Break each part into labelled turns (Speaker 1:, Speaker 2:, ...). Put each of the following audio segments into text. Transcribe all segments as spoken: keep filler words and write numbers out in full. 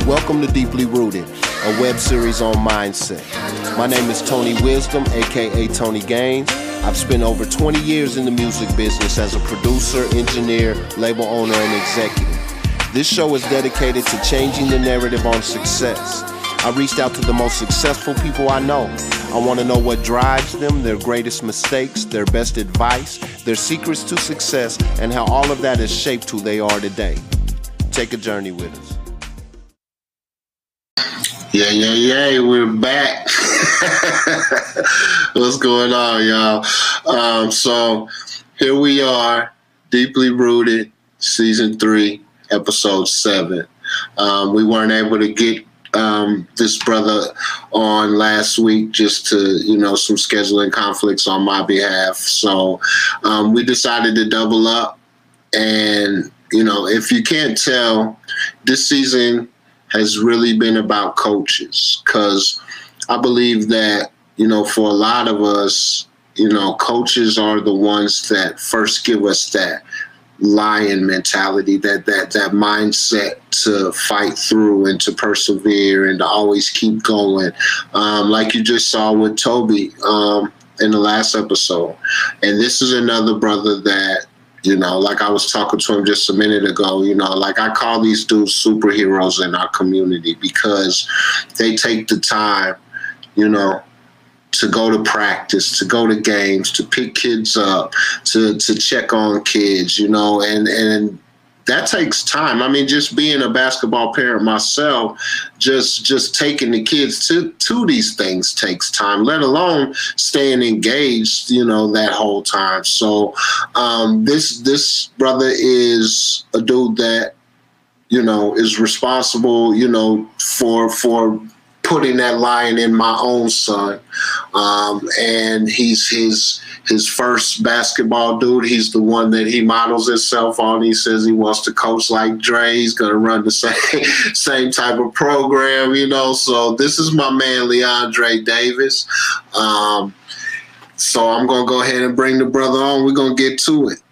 Speaker 1: Welcome to Deeply Rooted, a web series on mindset. My name is Tony Wisdom, aka Tony Gaines. I've spent over twenty years in the music business as a producer, engineer, label owner, and executive. This show is dedicated to changing the narrative on success. I reached out to the most successful people I know. I want to know what drives them, their greatest mistakes, their best advice, their secrets to success, and how all of that has shaped who they are today. Take a journey with us.
Speaker 2: Yeah, yeah, yeah, we're back. What's going on, y'all? Um, so here we are, Deeply Rooted, Season three, Episode seven. Um, we weren't able to get um, this brother on last week just to, you know, some scheduling conflicts on my behalf. So um, we decided to double up. And, you know, if you can't tell, this season has really been about coaches, because I believe that, you know, for a lot of us, you know, coaches are the ones that first give us that lion mentality, that that that mindset to fight through and to persevere and to always keep going. Um, like you just saw with Toby um, in the last episode. And this is another brother that, you know, like I was talking to him just a minute ago, you know, like I call these dudes superheroes in our community because they take the time, you know, to go to practice, to go to games, to pick kids up, to to check on kids, you know, and, and that takes time. I mean, just being a basketball parent myself, just just taking the kids to, to these things takes time, let alone staying engaged, you know, that whole time. So um, this this brother is a dude that, you know, is responsible, you know, for for putting that lion in my own son. Um, and he's his his first basketball dude. He's the one that he models himself on. He says he wants to coach like Dre. He's going to run the same same type of program, you know. So this is my man, Leandre Davis. Um, so I'm going to go ahead and bring the brother on. We're going to get to it.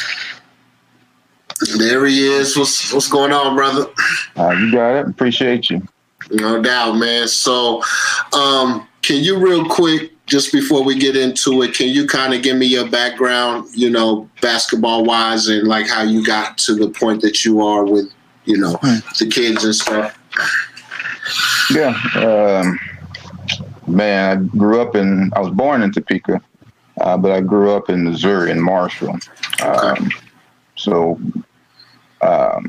Speaker 2: There he is. What's, what's going on, brother?
Speaker 3: Uh, you got it. Appreciate you.
Speaker 2: No doubt, man. So um, can you real quick, just before we get into it, can you kind of give me your background, you know, basketball-wise, and like how you got to the point that you are with, you know, hmm. the kids and stuff?
Speaker 3: Yeah. Um, man, I grew up in, I was born in Topeka, uh, but I grew up in Missouri, in Marshall.
Speaker 2: Okay.
Speaker 3: Um, so um,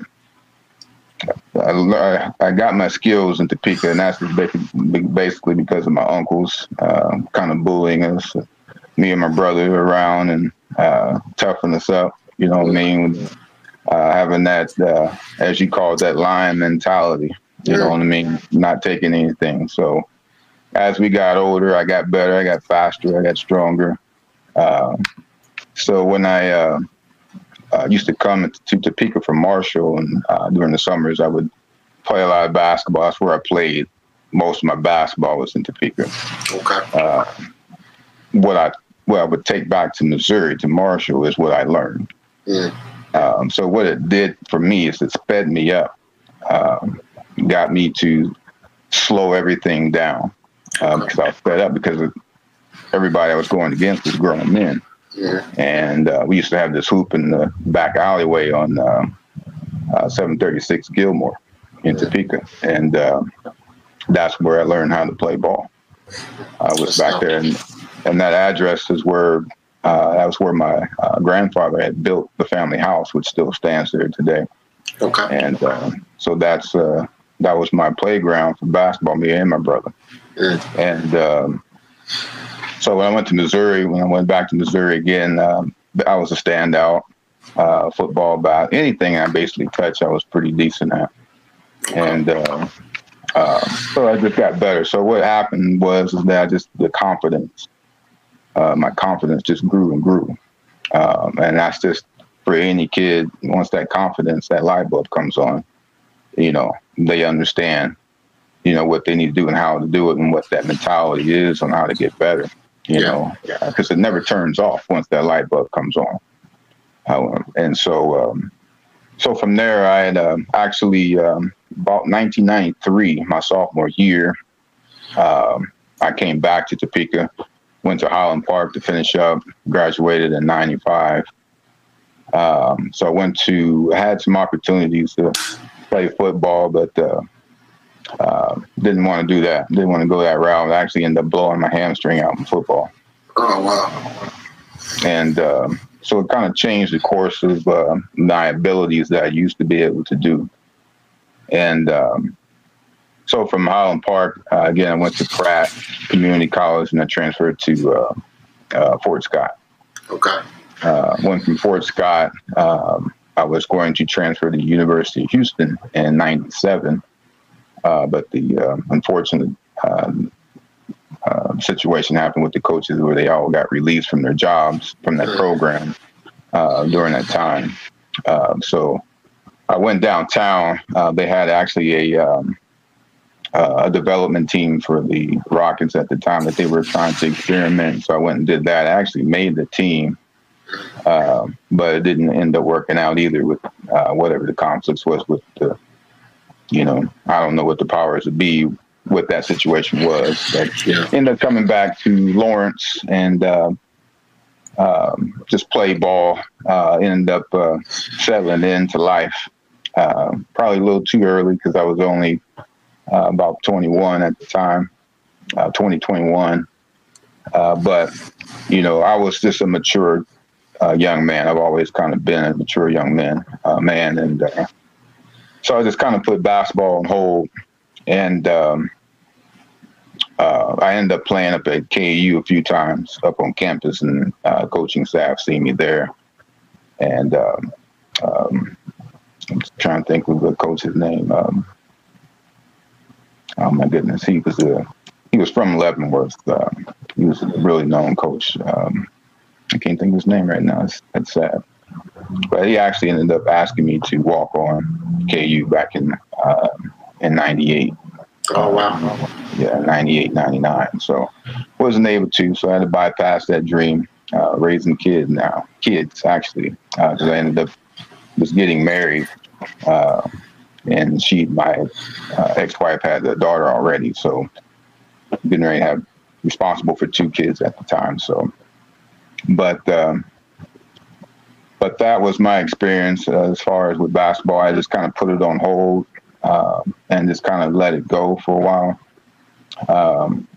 Speaker 3: I, I got my skills in Topeka, and that's basically, basically because of my uncles uh, kind of bullying us, me and my brother around, and uh, toughing us up, you know what I mean? Uh, having that, uh, as you call it, that lion mentality, you yeah. know what I mean? Not taking anything. So as we got older, I got better, I got faster, I got stronger. Uh, so when I uh, uh, used to come to Topeka from Marshall, and uh, during the summers, I would play a lot of basketball. That's where I played. Most of my basketball was in Topeka.
Speaker 2: Okay.
Speaker 3: Uh, what I what I would take back to Missouri, to Marshall, is what I learned.
Speaker 2: Yeah.
Speaker 3: Um, so what it did for me is it sped me up, um, got me to slow everything down um, because I was fed up because of everybody I was going against was grown men.
Speaker 2: Yeah.
Speaker 3: And uh, we used to have this hoop in the back alleyway on uh, uh, seven thirty-six Gilmore in Topeka. And uh, that's where I learned how to play ball. I was back there, and, and that address is where uh, that was where my uh, grandfather had built the family house, which still stands there today.
Speaker 2: Okay.
Speaker 3: And uh, so that's uh, that was my playground for basketball, me and my brother.
Speaker 2: Yeah.
Speaker 3: And um, so when I went to Missouri, when I went back to Missouri again, um, I was a standout. Uh, football, about anything I basically touched, I was pretty decent at. And uh, uh, so I just got better. So what happened was is that I just the confidence, uh, my confidence just grew and grew. Um, and that's just for any kid. Once that confidence, that light bulb comes on, you know, they understand, you know, what they need to do and how to do it and what that mentality is on how to get better, you
Speaker 2: yeah.
Speaker 3: know, because it never turns off once that light bulb comes on. Uh, and so um, so from there, I had um, actually um, about nineteen ninety-three, my sophomore year, um, I came back to Topeka, went to Highland Park to finish up, graduated in ninety-five. Um, so I went to, I had some opportunities to play football, but uh, uh, didn't want to do that. Didn't want to go that route. I actually ended up blowing my hamstring out in football.
Speaker 2: Oh, wow.
Speaker 3: And um, so it kind of changed the course of uh, my abilities that I used to be able to do. And um, so from Highland Park, uh, again, I went to Pratt Community College, and I transferred to uh, uh, Fort Scott.
Speaker 2: Okay.
Speaker 3: Uh, went from Fort Scott. Um, I was going to transfer to the University of Houston in ninety-seven, uh, but the uh, unfortunate um, uh, situation happened with the coaches where they all got released from their jobs from that program uh, during that time. Uh, so I went downtown. Uh, they had actually a um, uh, a development team for the Rockets at the time that they were trying to experiment. So I went and did that. I actually made the team, uh, but it didn't end up working out either with uh, whatever the conflicts was with the, you know, I don't know what the powers to be, what that situation was. But
Speaker 2: yeah.
Speaker 3: Ended up coming back to Lawrence and uh, um, just play ball. Uh, ended up uh, settling into life. Uh, probably a little too early because I was only uh, about twenty-one at the time, uh, twenty, twenty-one. Uh, but, you know, I was just a mature uh, young man. I've always kind of been a mature young man, uh, man. And uh, so I just kind of put basketball on hold. And um, uh, I ended up playing up at K U a few times up on campus, and uh, coaching staff see me there. And um, um, I'm trying to think of the coach's name. Um, oh my goodness, he was a he was from Leavenworth. Um, he was a really known coach. Um, I can't think of his name right now. It's, it's sad. But he actually ended up asking me to walk on K U back in uh, in ninety-eight.
Speaker 2: Oh, wow.
Speaker 3: Uh, yeah, ninety-eight, ninety-nine. So wasn't able to, so I had to bypass that dream, uh, raising kids now. Kids, actually, because uh, I ended up was getting married, uh, and she, my uh, ex-wife, had a daughter already, so getting ready to have responsible for two kids at the time. So, but um, but that was my experience uh, as far as with basketball. I just kind of put it on hold uh, and just kind of let it go for a while. Um,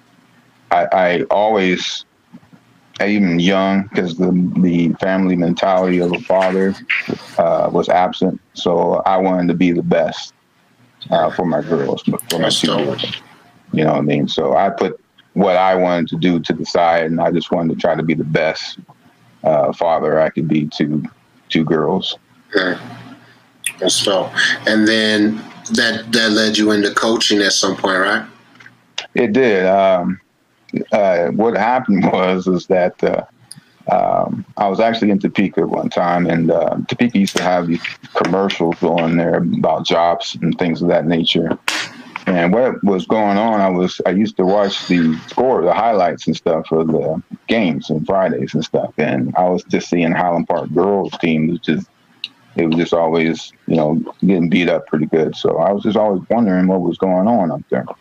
Speaker 3: I, I always, even young, because the the family mentality of a father uh, was absent. So I wanted to be the best uh, for my girls, for my two girls. You know what I mean? So I put what I wanted to do to the side, and I just wanted to try to be the best uh, father I could be to two girls.
Speaker 2: Yeah. So, and then that that led you into coaching at some point, right?
Speaker 3: It did. Um, uh, what happened was is that uh, um, I was actually in Topeka one time, and uh, Topeka used to have these commercials going there about jobs and things of that nature. And what was going on, I was I used to watch the score, the highlights and stuff of the games on Fridays and stuff, and I was just seeing Highland Park girls team, which is it was just always, you know, getting beat up pretty good. So I was just always wondering what was going on up there.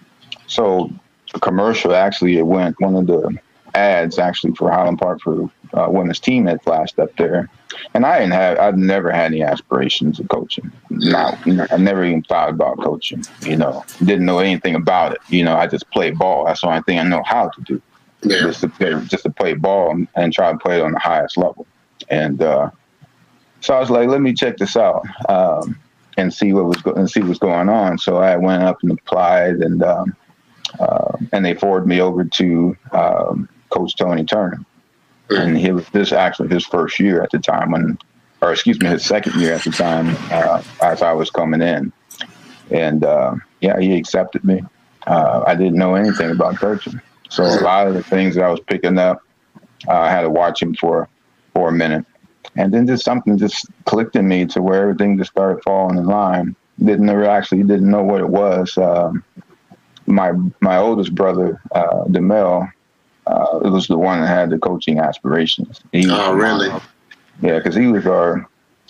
Speaker 3: So the commercial, actually, it went, one of the ads actually for Highland Park for uh, women's team had flashed up there. And I didn't have, I'd never had any aspirations of coaching. Not, I never even thought about coaching, you know, didn't know anything about it. You know, I just played ball. That's the only thing I know how to do. Yeah. Just to play, just to play ball and, and try to play it on the highest level. And uh, so I was like, let me check this out um, and see what was go- and see what's going on. So I went up and applied, and um, uh, and they forwarded me over to um, Coach Tony Turner. And he was this actually his first year at the time when, or excuse me, his second year at the time uh, as I was coming in. And uh, yeah, he accepted me. Uh, I didn't know anything about coaching. So a lot of the things that I was picking up, uh, I had to watch him for, for a minute. And then just something just clicked in me to where everything just started falling in line. Didn't ever actually didn't know what it was. Um, my my oldest brother, uh, DeMel, Uh, it was the one that had the coaching aspirations. He
Speaker 2: oh, really?
Speaker 3: Yeah, because he was our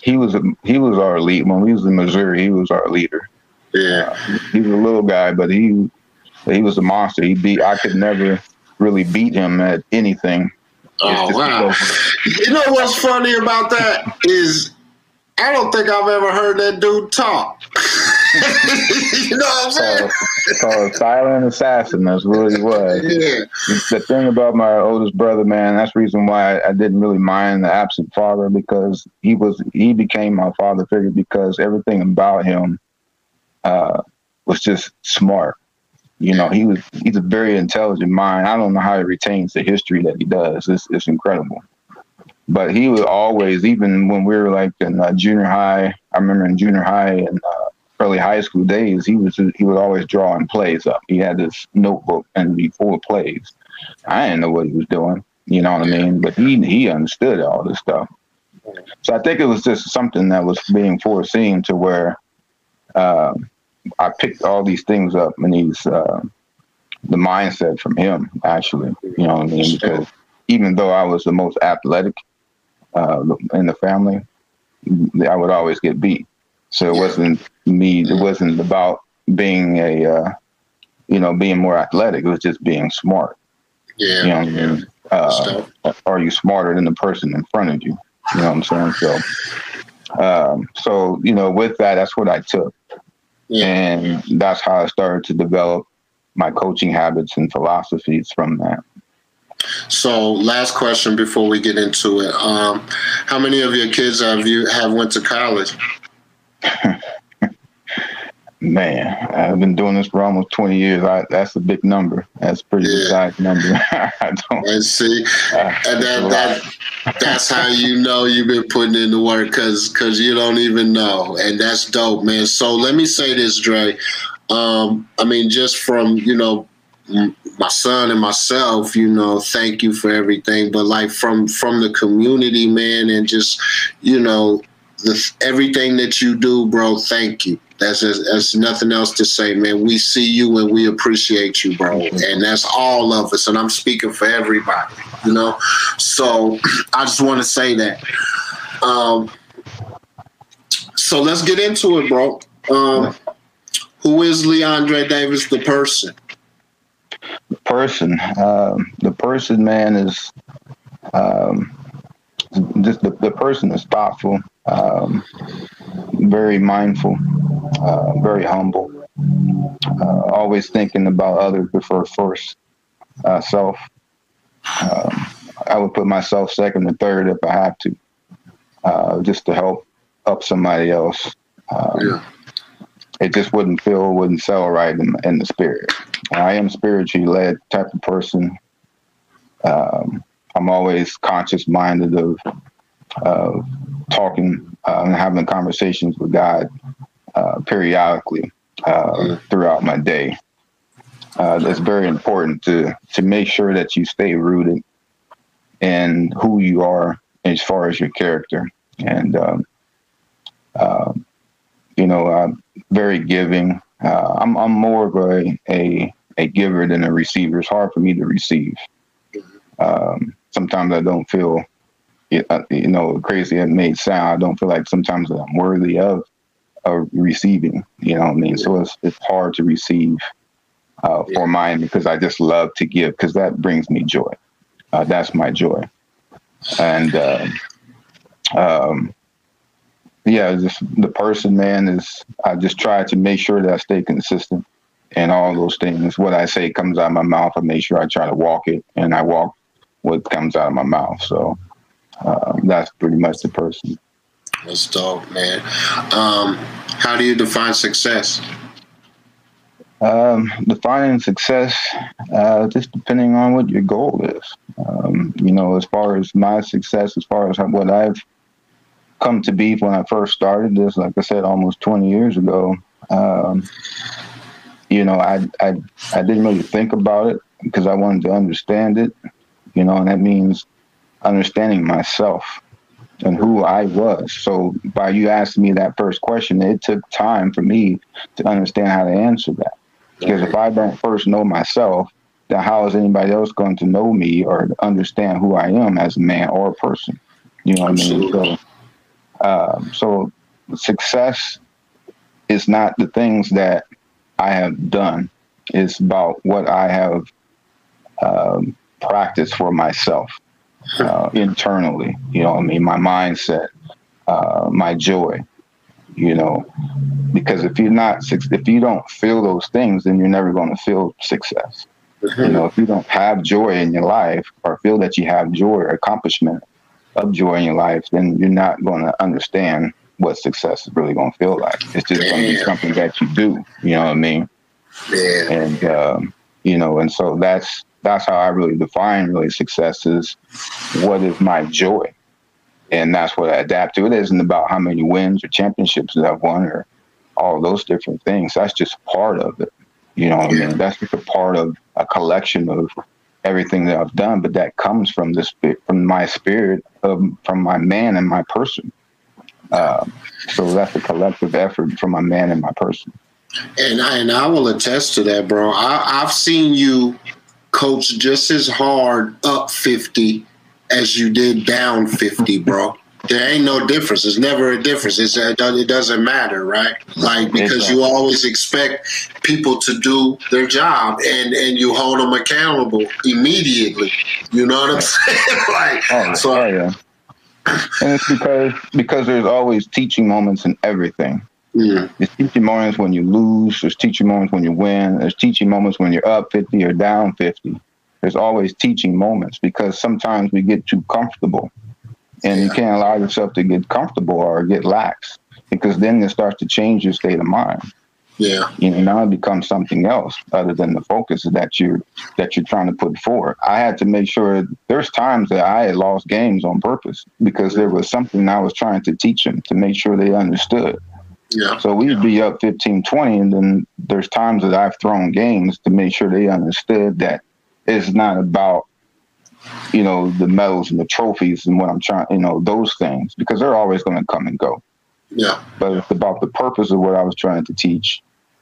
Speaker 3: he was a, he was our lead when we was in Missouri. He was our leader.
Speaker 2: Yeah,
Speaker 3: uh, he was a little guy, but he he was a monster. He beat. I could never really beat him at anything.
Speaker 2: Oh wow! You know what's funny about that is I don't think I've ever heard that dude talk. You know what I'm saying?
Speaker 3: It's called a silent assassin. That's what he was.
Speaker 2: Yeah.
Speaker 3: The thing about my oldest brother, man, that's the reason why I didn't really mind the absent father, because he was he became my father figure because everything about him uh, was just smart. You know, he was he's a very intelligent mind. I don't know how he retains the history that he does. It's it's incredible. But he was always, even when we were like in uh, junior high, I remember in junior high and uh, early high school days, he was he was always drawing plays up. He had this notebook and be full of plays. I didn't know what he was doing, you know what I mean? But he he understood all this stuff. So I think it was just something that was being foreseen to where uh, I picked all these things up and these uh, the mindset from him, actually, you know what I mean? Because even though I was the most athletic uh, in the family, I would always get beat. So it wasn't me. It wasn't about being a, uh, you know, being more athletic. It was just being smart.
Speaker 2: Yeah.
Speaker 3: You know what I mean? Uh, are you smarter than the person in front of you? You know what I'm saying? So, um, so you know, with that, that's what I took,
Speaker 2: yeah.
Speaker 3: and that's how I started to develop my coaching habits and philosophies from that.
Speaker 2: So, last question before we get into it: um, how many of your kids have you have went to college?
Speaker 3: Man, I've been doing this for almost twenty years. I, that's a big number. That's a pretty
Speaker 2: yeah.
Speaker 3: big number. I don't.
Speaker 2: And see, uh, and that, that that's how you know you've been putting in the work, because because you don't even know, and that's dope, man. So let me say this, Dre. Um, I mean, just from you know my son and myself, you know, thank you for everything. But like from from the community, man, and just you know the everything that you do, bro. Thank you. That's just, that's nothing else to say, man. We see you and we appreciate you, bro. And that's all of us. And I'm speaking for everybody, you know? So I just want to say that. Um, so let's get into it, bro. Um, who is Leandre Davis, the person?
Speaker 3: The person. Um, the person, man, is um, just the, the person is thoughtful, um, very mindful. Uh, very humble, uh, always thinking about others before first uh, self. Um, I would put myself second or third if I have to, uh, just to help up somebody else. Um, yeah. It just wouldn't feel, wouldn't settle right in, in the spirit. I am spiritually led type of person. Um, I'm always conscious minded of, of talking uh, and having conversations with God. Uh, periodically uh, throughout my day. Uh, it's very important to to make sure that you stay rooted in who you are as far as your character. And, um, uh, you know, I'm very giving. Uh, I'm, I'm more of a, a, a giver than a receiver. It's hard for me to receive. Um, sometimes I don't feel, you know, crazy it may sound, I don't feel like sometimes that I'm worthy of Of receiving, you know what I mean? So it's it's hard to receive uh, for yeah. mine, because I just love to give, because that brings me joy. Uh, that's my joy. And uh, um, yeah, just the person, man, is I just try to make sure that I stay consistent in all those things. What I say comes out of my mouth, I make sure I try to walk it, and I walk what comes out of my mouth. So uh, that's pretty much the person.
Speaker 2: That's dope, man. Um, how do you define success?
Speaker 3: Um, defining success, uh, just depending on what your goal is. Um, you know, as far as my success, as far as what I've come to be when I first started this, like I said, almost twenty years ago, um, you know, I, I, I didn't really think about it because I wanted to understand it, you know, and that means understanding myself and who I was. So by you asking me that first question, it took time for me to understand how to answer that. Because if I don't first know myself, then how is anybody else going to know me or understand who I am as a man or a person? You know what Absolutely. I mean? So Um, so success is not the things that I have done. It's about what I have um, practiced for myself uh, internally. You know what I mean? My mindset, uh, my joy, you know, because if you're not, if you don't feel those things, then you're never going to feel success. Mm-hmm. You know, if you don't have joy in your life or feel that you have joy or accomplishment of joy in your life, then you're not going to understand what success is really going to feel like. It's just going to be something that you do. You know what I mean?
Speaker 2: Yeah.
Speaker 3: And, um, you know, and so that's, that's how I really define really success is what is my joy. And that's what I adapt to. It isn't about how many wins or championships that I've won or all those different things. That's just part of it. You know what yeah. I mean? That's just a part of a collection of everything that I've done, but that comes from this, from my spirit, of, from my man and my person. Uh, so that's a collective effort from my man and my person.
Speaker 2: And I, and I will attest to that, bro. I, I've seen you coach just as hard up fifty as you did down fifty, bro. There ain't no difference. There's never a difference. It's, it doesn't matter, right? Like, because you always expect people to do their job and, and you hold them accountable immediately. You know what I'm saying? Like,
Speaker 3: oh,
Speaker 2: so,
Speaker 3: oh, yeah. And it's because because there's always teaching moments in everything. Yeah. There's teaching moments when you lose. There's teaching moments when you win. There's teaching moments when you're up fifty or down fifty. There's always teaching moments because sometimes we get too comfortable. And yeah. you can't allow yourself to get comfortable or get lax because then it starts to change your state of mind.
Speaker 2: Yeah.
Speaker 3: You know, now it becomes something else other than the focus that you're that you're trying to put forward. I had to make sure there's times that I had lost games on purpose because there was something I was trying to teach them to make sure they understood.
Speaker 2: Yeah.
Speaker 3: So we'd be up fifteen twenty, and then there's times that I've thrown games to make sure they understood that it's not about, you know, the medals and the trophies and what I'm trying, you know, those things, because they're always going to come and go.
Speaker 2: Yeah.
Speaker 3: But it's about the purpose of what I was trying to teach.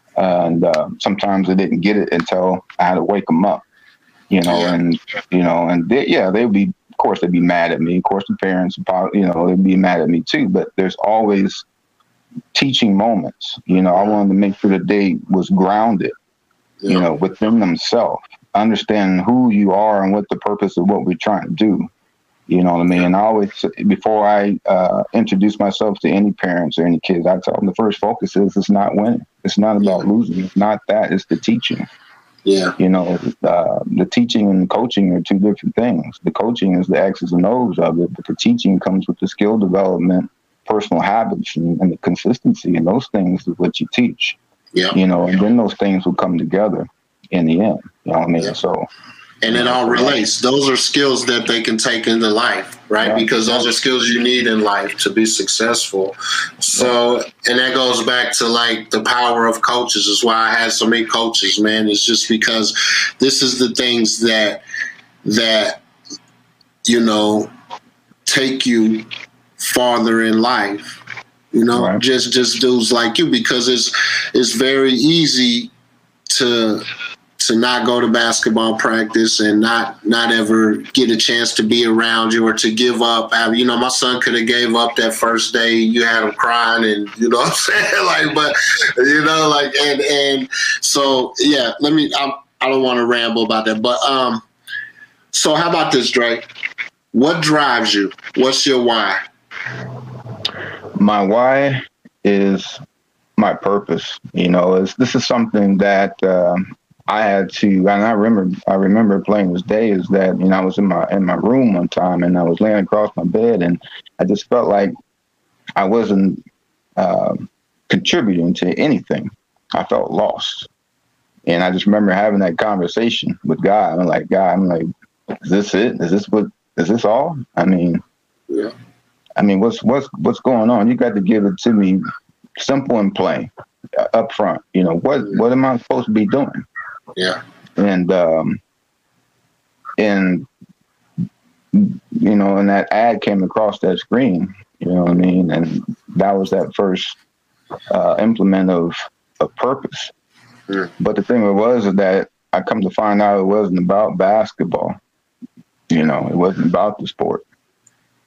Speaker 3: And uh, sometimes I didn't get it until I had to wake them up, you know,
Speaker 2: yeah.
Speaker 3: and, you know, and they, yeah, they'd be, of course, they'd be mad at me. Of course, the parents, you know, they'd be mad at me too. But there's always teaching moments. You know, I wanted to make sure that they was grounded, yeah. you know, within themselves, understanding who you are and what the purpose of what we're trying to do. You know what I mean? And I always, before I uh, introduce myself to any parents or any kids, I tell them the first focus is it's not winning. It's not about yeah. losing. It's not that. It's the teaching.
Speaker 2: Yeah.
Speaker 3: You know, uh, the teaching and the coaching are two different things. The coaching is the X's and O's of it, but the teaching comes with the skill development, personal habits, and, and the consistency. And those things is what you teach.
Speaker 2: Yeah.
Speaker 3: You know, and then those things will come together in the end. You know what I mean? Yeah. So.
Speaker 2: And it all relates. Those are skills that they can take into life, right? Yeah. Because those are skills you need in life to be successful. So, and that goes back to like the power of coaches. Is why I had so many coaches, man. It's just because this is the things that, that, you know, take you farther in life, you know, right. just, just dudes like you, because it's, it's very easy to, to not go to basketball practice and not not ever get a chance to be around you or to give up. I, you know, my son could have gave up that first day. You had him crying and, you know what I'm saying? Like, but, you know, like, and, and so, yeah, let me, I'm, I don't want to ramble about that. But, um, so how about this, Drake? What drives you? What's your why?
Speaker 3: My why is my purpose. You know, it's, this is something that, um, I had to, and I remember, I remember playing this day is that, you know, I was in my, in my room one time and I was laying across my bed and I just felt like I wasn't uh, contributing to anything. I felt lost. And I just remember having that conversation with God. I'm like, God, I'm like, is this it? Is this what, is this all? I mean,
Speaker 2: yeah.
Speaker 3: I mean, what's, what's, what's going on? You got to give it to me simple and plain uh, up front. You know, what, what am I supposed to be doing?
Speaker 2: Yeah.
Speaker 3: And, um, and, you know, and that ad came across that screen, you know what I mean? And that was that first, uh, implement of, of purpose.
Speaker 2: Yeah.
Speaker 3: But the thing was is that I come to find out it wasn't about basketball. You know, it wasn't about the sport.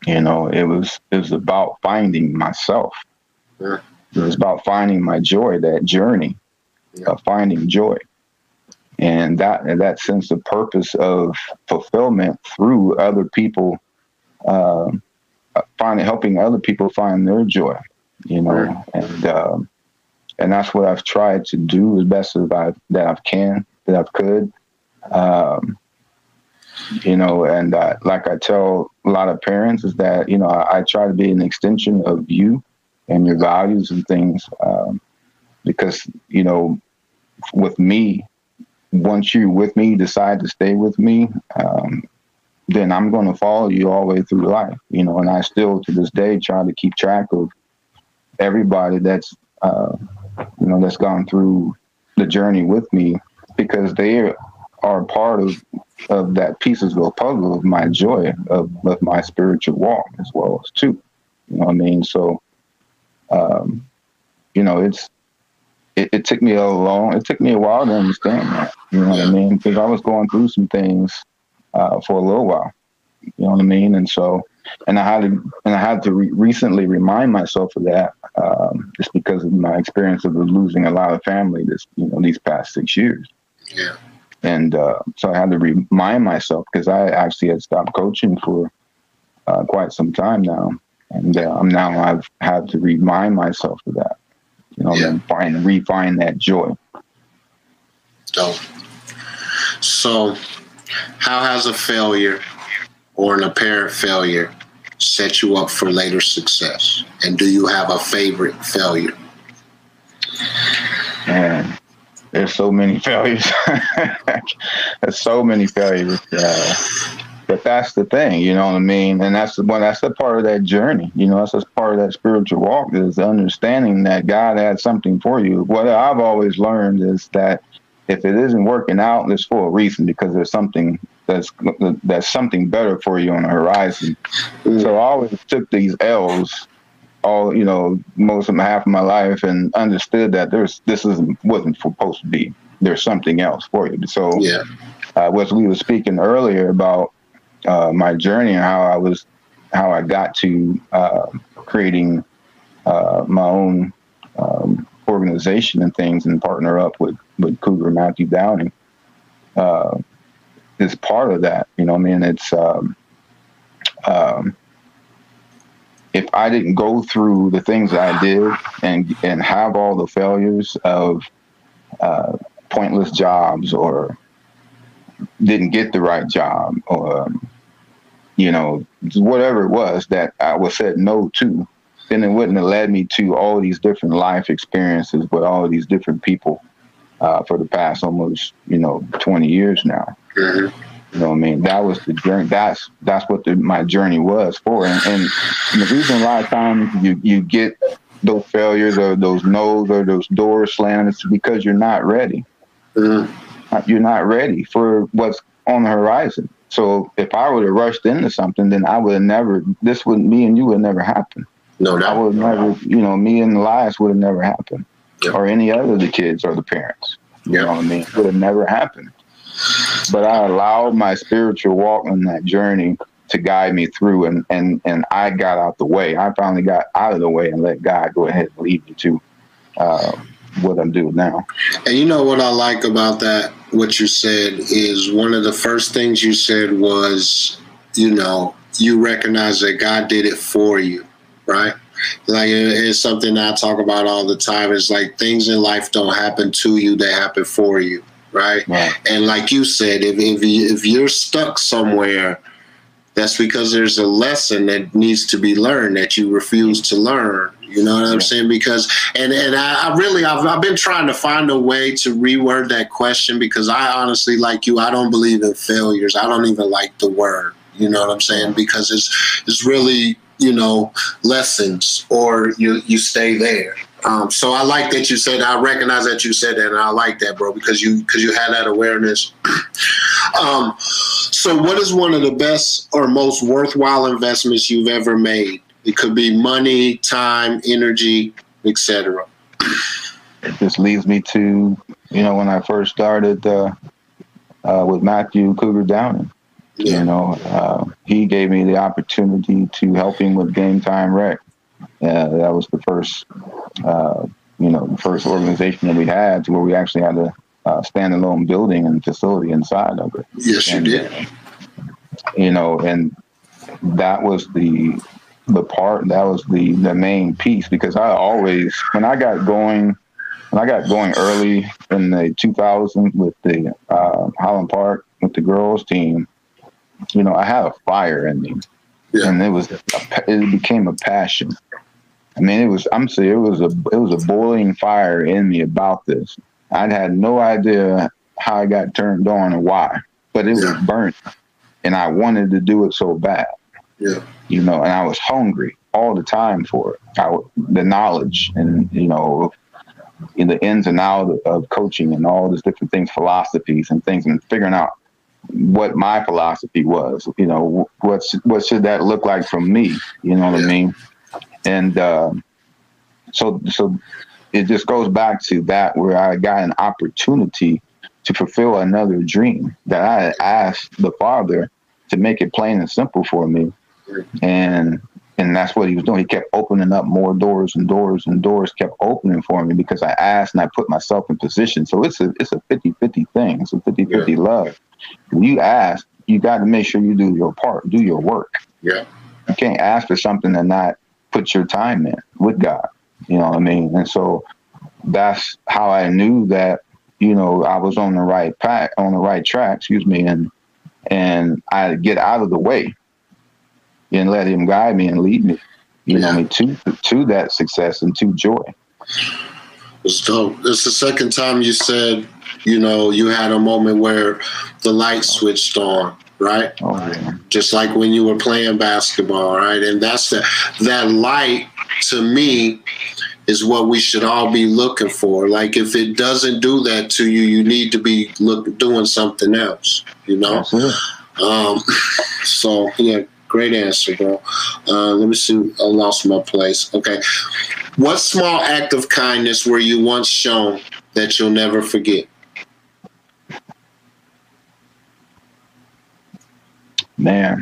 Speaker 3: You know, it was it was about finding myself.
Speaker 2: Yeah.
Speaker 3: It was about finding my joy, that journey
Speaker 2: Yeah.
Speaker 3: of finding joy. And that and that sense of purpose of fulfillment through other people, uh, finding helping other people find their joy, you know,
Speaker 2: Right.
Speaker 3: and um, and that's what I've tried to do as best as I that I can, that I could, um, you know, and uh, like I tell a lot of parents is that, you know, I, I try to be an extension of you and your values and things, um, because, you know, with me. Once you with me, decide to stay with me, um, then I'm going to follow you all the way through life, you know, and I still to this day try to keep track of everybody that's, uh, you know, that's gone through the journey with me, because they are part of, of that pieces of a puzzle of my joy, of, of my spiritual walk as well as too, you know what I mean? So, um, you know, it's, It, it took me a long, it took me a while to understand that, you know
Speaker 2: Yeah.
Speaker 3: what I mean? Because I was going through some things uh, for a little while, you know what I mean? And so, and I had to, and I had to re- recently remind myself of that, um, just because of my experience of losing a lot of family this, you know, these past six years.
Speaker 2: Yeah.
Speaker 3: And uh, so I had to remind myself, because I actually had stopped coaching for uh, quite some time now, and uh, I'm now I've had to remind myself of that. You know,
Speaker 2: Yeah.
Speaker 3: and find, refine that joy.
Speaker 2: Dope. So, how has a failure or an apparent failure set you up for later success? And do you have a favorite failure?
Speaker 3: Man, there's so many failures. There's so many failures. Uh, but that's the thing, you know what I mean? And that's the one, that's the part of that journey, you know, that's just part of that spiritual walk, is understanding that God had something for you. What I've always learned is that if it isn't working out, it's for a reason, because there's something that's, that's something better for you on the horizon.
Speaker 2: Mm.
Speaker 3: So I always took these L's all, you know, most of my, half of my life, and understood that there's, this isn't, wasn't supposed to be, there's something else for you. So,
Speaker 2: Yeah.
Speaker 3: uh, what we were speaking earlier about, Uh, my journey and how I was, how I got to uh, creating uh, my own um, organization and things, and partner up with, with Cougar Matthew Downing, uh, is part of that. You know, I mean, it's um, um, if I didn't go through the things that I did and and have all the failures of uh, pointless jobs, or didn't get the right job, or you know, whatever it was that I was said no to, then it wouldn't have led me to all these different life experiences with all these different people uh, for the past almost, you know, twenty years now.
Speaker 2: Mm-hmm.
Speaker 3: You know what I mean? That was the journey. That's that's what the, my journey was for. And, and the reason a lot of times you, you get those failures or those no's or those doors slammed, it's because you're not ready.
Speaker 2: Mm-hmm.
Speaker 3: You're not ready for what's on the horizon. So if I would have rushed into something, then I would have never, this would, me and you would never happen.
Speaker 2: No,
Speaker 3: I
Speaker 2: no.
Speaker 3: would never, you know, me and Elias would have never happened.
Speaker 2: Yep.
Speaker 3: Or any other of the kids or the parents. You
Speaker 2: Yep.
Speaker 3: know what I mean? It would have never happened. But I allowed my spiritual walk on that journey to guide me through, and, and, and I got out the way. I finally got out of the way and let God go ahead and lead me to uh, what I'm doing now.
Speaker 2: And you know what I like about that, what you said, is one of the first things you said was, you know, you recognize that God did it for you, right? Like, it's something that I talk about all the time. It's like things in life don't happen to you, they happen for you, right?
Speaker 3: Right.
Speaker 2: And like you said, if, if, you, if you're stuck somewhere, that's because there's a lesson that needs to be learned that you refuse to learn. You know what I'm
Speaker 3: Yeah.
Speaker 2: saying? Because, and, and I, I really, I've, I've been trying to find a way to reword that question, because I honestly, like you, I don't believe in failures. I don't even like the word, you know what I'm saying? Because it's, it's really, you know, lessons, or you, you stay there. Um, so I like that you said, I recognize that you said that, and I like that, bro, because you, because you had that awareness. um, so what is one of the best or most worthwhile investments you've ever made? It could be money, time, energy, et cetera.
Speaker 3: It just leads me to, you know, when I first started uh, uh, with Matthew Cougar Downing,
Speaker 2: Yeah.
Speaker 3: You know, uh, he gave me the opportunity to help him with Game Time Rec. Uh, that was the first, uh, you know, the first organization that we had to where we actually had a uh, standalone building and facility inside of it.
Speaker 2: Yes, you
Speaker 3: and,
Speaker 2: did.
Speaker 3: Uh, you know, and that was the the part that was the the main piece, because I always, when I got going, when I got going early in the two thousands with the uh, Highland Park with the girls team, you know, I had a fire in me,
Speaker 2: Yeah.
Speaker 3: and it was a, it became a passion. I mean, it was I'm saying it was a it was a boiling fire in me about this. I had no idea how I got turned on or why, but it
Speaker 2: Yeah.
Speaker 3: was burnt, and I wanted to do it so bad.
Speaker 2: Yeah.
Speaker 3: You know, and I was hungry all the time for it. I, the knowledge and, you know, in the ins and outs of coaching and all these different things, philosophies and things, and figuring out what my philosophy was. You know, what's what should that look like from me? You know what
Speaker 2: Yeah.
Speaker 3: I mean? And uh, so, so it just goes back to that, where I got an opportunity to fulfill another dream that I had asked the Father to make it plain and simple for me. And and that's what he was doing. He kept opening up more doors and doors and doors kept opening for me because I asked and I put myself in position. So it's a it's a fifty-fifty thing. It's a fifty-fifty
Speaker 2: Yeah.
Speaker 3: love. When you ask, you got to make sure you do your part, do your work.
Speaker 2: Yeah.
Speaker 3: You can't ask for something and not put your time in with God. You know what I mean? And so that's how I knew that, you know, I was on the right path, on the right track, excuse me, and and I get out of the way and let him guide me and lead me, you know,
Speaker 2: Yeah.
Speaker 3: me to to that success and to joy.
Speaker 2: It's dope. It's the second time you said, you know, you had a moment where the light switched on, right?
Speaker 3: Oh, yeah.
Speaker 2: Just like when you were playing basketball, right? And that's the, that light, to me, is what we should all be looking for. Like, if it doesn't do that to you, you need to be look, doing something else, you know?
Speaker 3: That's it.
Speaker 2: Um, so, yeah, great answer, bro. Uh, let me see. I lost my place. Okay. What small act of kindness were you once shown that you'll never forget?
Speaker 3: Man,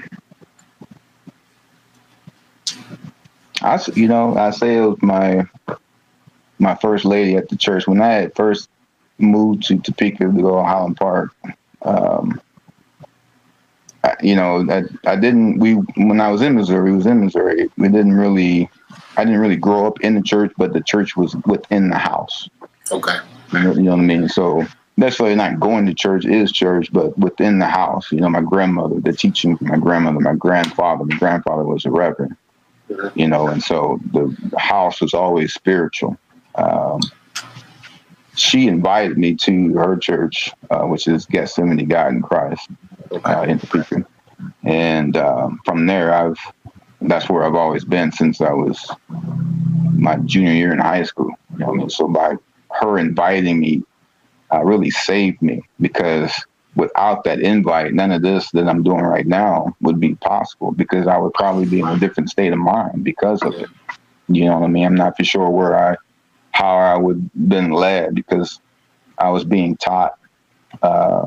Speaker 3: I s- you know I say it was my my first lady at the church when I had first moved to Topeka to go to Highland Park. Um, I, you know, I, I didn't. We when I was in Missouri, we was in Missouri. We didn't really. I didn't really grow up in the church, but the church was within the house.
Speaker 2: Okay.
Speaker 3: You know, you know what I mean? So necessarily not going to church is church, but within the house. You know, my grandmother, the teaching from my grandmother, my grandfather. My grandfather was a reverend. You know, and so the house was always spiritual. Um, she invited me to her church, uh, which is Gethsemane God in Christ, uh, in Topeka. And um, from there, I've that's where I've always been since I was my junior year in high school. You know what I mean? So by her inviting me, uh, really saved me, because without that invite, none of this that I'm doing right now would be possible, because I would probably be in a different state of mind because of it. You know what I mean? I'm not for sure where I, how I would been led, because I was being taught uh,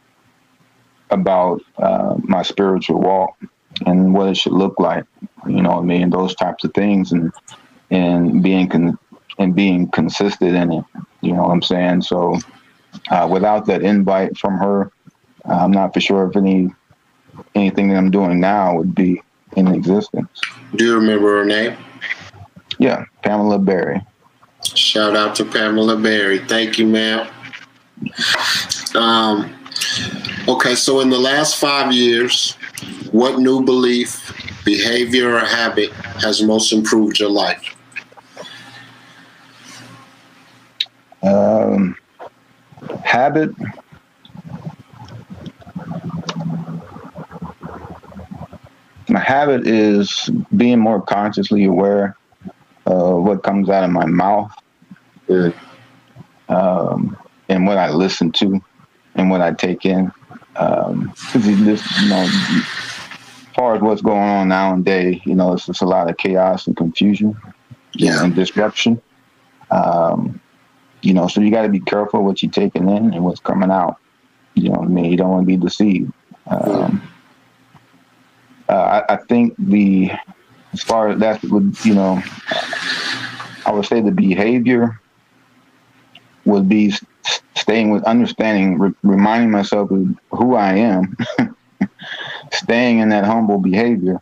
Speaker 3: about uh, my spiritual walk and what it should look like. You know what I mean? Those types of things, and and being con- and being consistent in it. You know what I'm saying? So uh, without that invite from her, uh, I'm not for sure if any anything that I'm doing now would be in existence.
Speaker 2: Do you remember her name?
Speaker 3: Yeah, Pamela Berry.
Speaker 2: Shout out to Pamela Berry. Thank you, ma'am. Um, okay, so in the last five years, what new belief, behavior, or habit has most improved your life?
Speaker 3: Um, habit. My habit is being more consciously aware of what comes out of my mouth,
Speaker 2: Mm.
Speaker 3: um, and what I listen to and what I take in. Um, 'cause you just, you know, as far as what's going on nowadays, you know, it's just a lot of chaos and confusion, you know,
Speaker 2: Yeah.
Speaker 3: and disruption. Um, you know, so you got to be careful what you're taking in and what's coming out. You know what I mean? You don't want to be deceived. Um, uh, I, I think the, as far as that's, you know, I would say the behavior would be staying with understanding, re- reminding myself of who I am, staying in that humble behavior,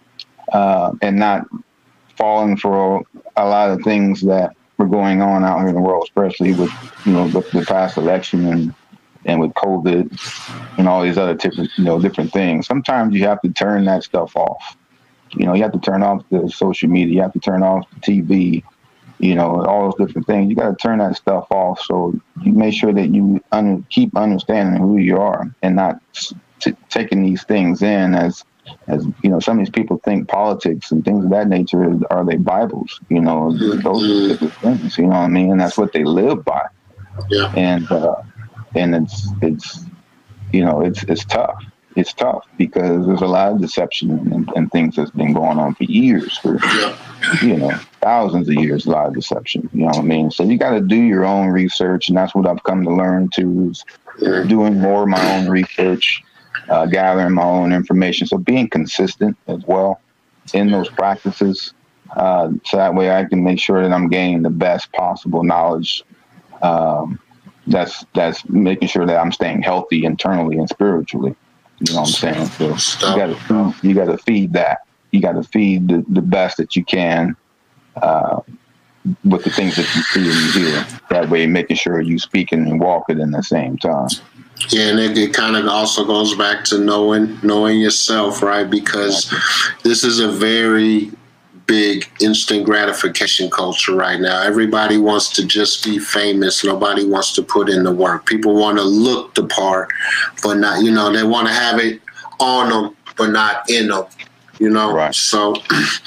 Speaker 3: uh, and not falling for a lot of things that were going on out here in the world, especially with, you know, the, the past election and, and with COVID and all these other different, you know, different things. Sometimes you have to turn that stuff off. You know, you have to turn off the social media. You have to turn off the T V. You know, all those different things. You got to turn that stuff off, so you make sure that you under, keep understanding who you are and not t- taking these things in as, as you know. Some of these people think politics and things of that nature are they Bibles. You know, those are different things. You know what I mean? And that's what they live by.
Speaker 2: Yeah.
Speaker 3: And uh, and it's it's you know it's it's tough. It's tough because there's a lot of deception and, and things that's been going on for years, for, you know, thousands of years, a lot of deception, you know what I mean? So you got to do your own research, and that's what I've come to learn too, is doing more of my own research, uh, gathering my own information. So being consistent as well in those practices, uh, so that way I can make sure that I'm gaining the best possible knowledge. Um, that's, that's making sure that I'm staying healthy internally and spiritually. You know what I'm saying? So you gotta you gotta feed that. You gotta feed the, the best that you can uh, with the things that you see and you hear. That way, making sure you speaking and walking in the same time.
Speaker 2: Yeah, and it, it kind of also goes back to knowing knowing yourself, right? Because this is a very big instant gratification culture right now. Everybody wants to just be famous. Nobody wants to put in the work. People want to look the part, but not, you know, they want to have it on them, but not in them, you know?
Speaker 3: Right.
Speaker 2: So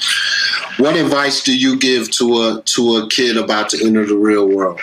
Speaker 2: what advice do you give to a, to a kid about to enter the real world?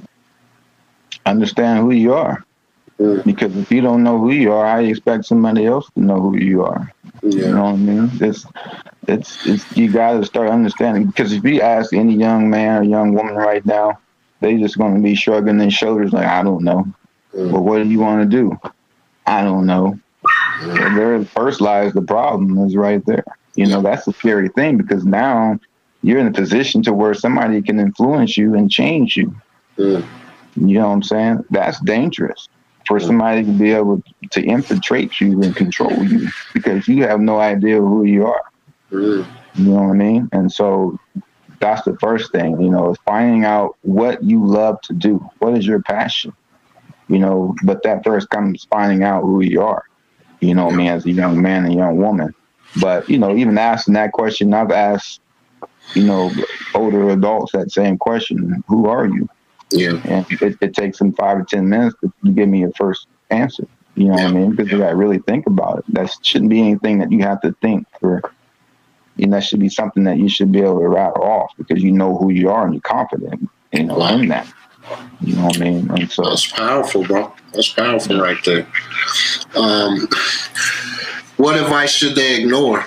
Speaker 3: Understand who you are. Mm. Because if you don't know who you are, how you expect somebody else to know who you are? Yeah. You know what I mean? It's, it's, it's, you got to start understanding, because if you ask any young man or young woman right now, they just going to be shrugging their shoulders like, I don't know. Mm. Well, what do you want to do? I don't know. Mm. So there first lies the problem is right there. You know, that's a scary thing, because now you're in a position to where somebody can influence you and change you. Mm. You know what I'm saying? That's dangerous. For somebody to be able to infiltrate you and control you, because you have no idea who you are. Mm. You know what I mean? And so that's the first thing, you know, is finding out what you love to do. What is your passion? You know, but that first comes finding out who you are, you know what I mean, as a young man and young woman. But, you know, even asking that question, I've asked, you know, older adults that same question, who are you? Yeah, and it, it takes them five or ten minutes to give me a first answer. You know yeah. what I mean? Because yeah. you got to really think about it. That shouldn't be anything that you have to think for. You know, that should be something that you should be able to rattle off, because you know who you are and you're confident, you know, wow. in that. You know what I mean? And so
Speaker 2: that's powerful, bro. That's powerful yeah. right there. Um, what advice should they ignore?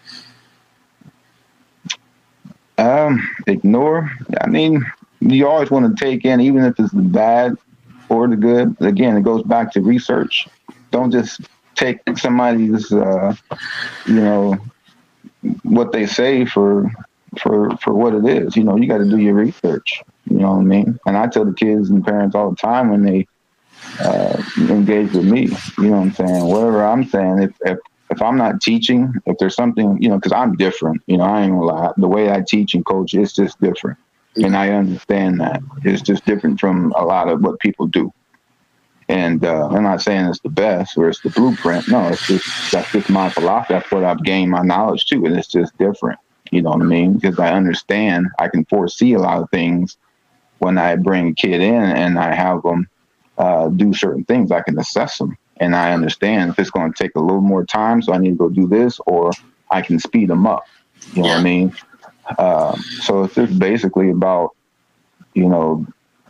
Speaker 3: Um, ignore. I mean. You always want to take in, even if it's the bad or the good. Again, it goes back to research. Don't just take somebody's, uh, you know, what they say for for for what it is. You know, you got to do your research. You know what I mean? And I tell the kids and parents all the time when they uh, engage with me, you know what I'm saying? Whatever I'm saying, if if, if I'm not teaching, if there's something, you know, because I'm different. You know, I ain't gonna lie. The way I teach and coach, it's just different. And I understand that it's just different from a lot of what people do. And uh, I'm not saying it's the best or it's the blueprint. No, it's just, that's just my philosophy. That's what I've gained my knowledge to. And it's just different. You know what I mean? Because I understand, I can foresee a lot of things when I bring a kid in and I have them uh, do certain things. I can assess them. And I understand if it's going to take a little more time, so I need to go do this, or I can speed them up. You know what I mean? Uh, so it's just basically about, you know,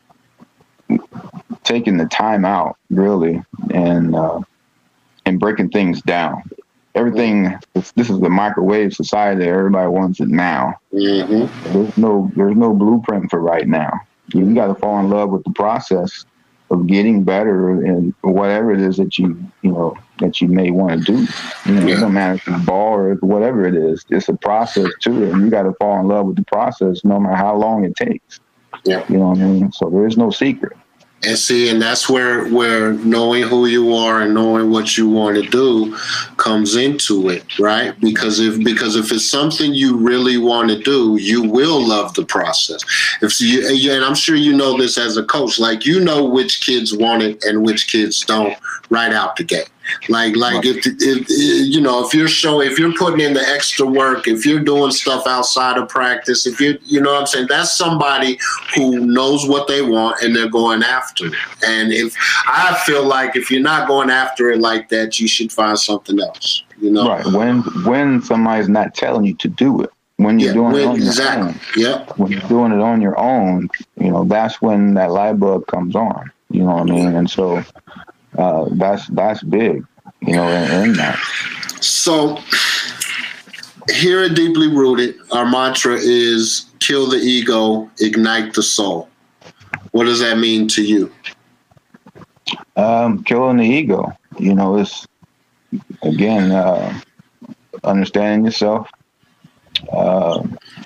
Speaker 3: taking the time out, really, and uh, and breaking things down. Everything, this is the microwave society. Everybody wants it now. Mm-hmm. There's no there's no blueprint for right now. You got to fall in love with the process of getting better in whatever it is that you you know that you may want to do. You know,
Speaker 2: Yeah.
Speaker 3: it don't matter if it's ball or whatever it is. It's a process to it, and you got to fall in love with the process, no matter how long it takes.
Speaker 2: Yeah.
Speaker 3: You know what I mean? So there is no secret.
Speaker 2: And see, and that's where where knowing who you are and knowing what you want to do comes into it, right? Because if because if it's something you really want to do, you will love the process. If you, and I'm sure you know this as a coach, like you know which kids want it and which kids don't right out the gate. Like, like if, if, if you know, if you're showing, if you're putting in the extra work, if you're doing stuff outside of practice, if you, you know what I'm saying, that's somebody who knows what they want and they're going after it. And if I feel like if you're not going after it like that, you should find something else, you know?
Speaker 3: Right. When, when somebody's not telling you to do it, when you're
Speaker 2: Yeah,
Speaker 3: doing
Speaker 2: when,
Speaker 3: it on your
Speaker 2: exactly.
Speaker 3: own,
Speaker 2: Yep.
Speaker 3: when you're doing it on your own, you know, that's when that light bulb comes on, you know what I mean? And so, Uh, that's that's big, you know, in, in that.
Speaker 2: So here at Deeply Rooted, our mantra is kill the ego, ignite the soul. What does that mean to you?
Speaker 3: Um, killing the ego, you know, it's again uh, understanding yourself, uh,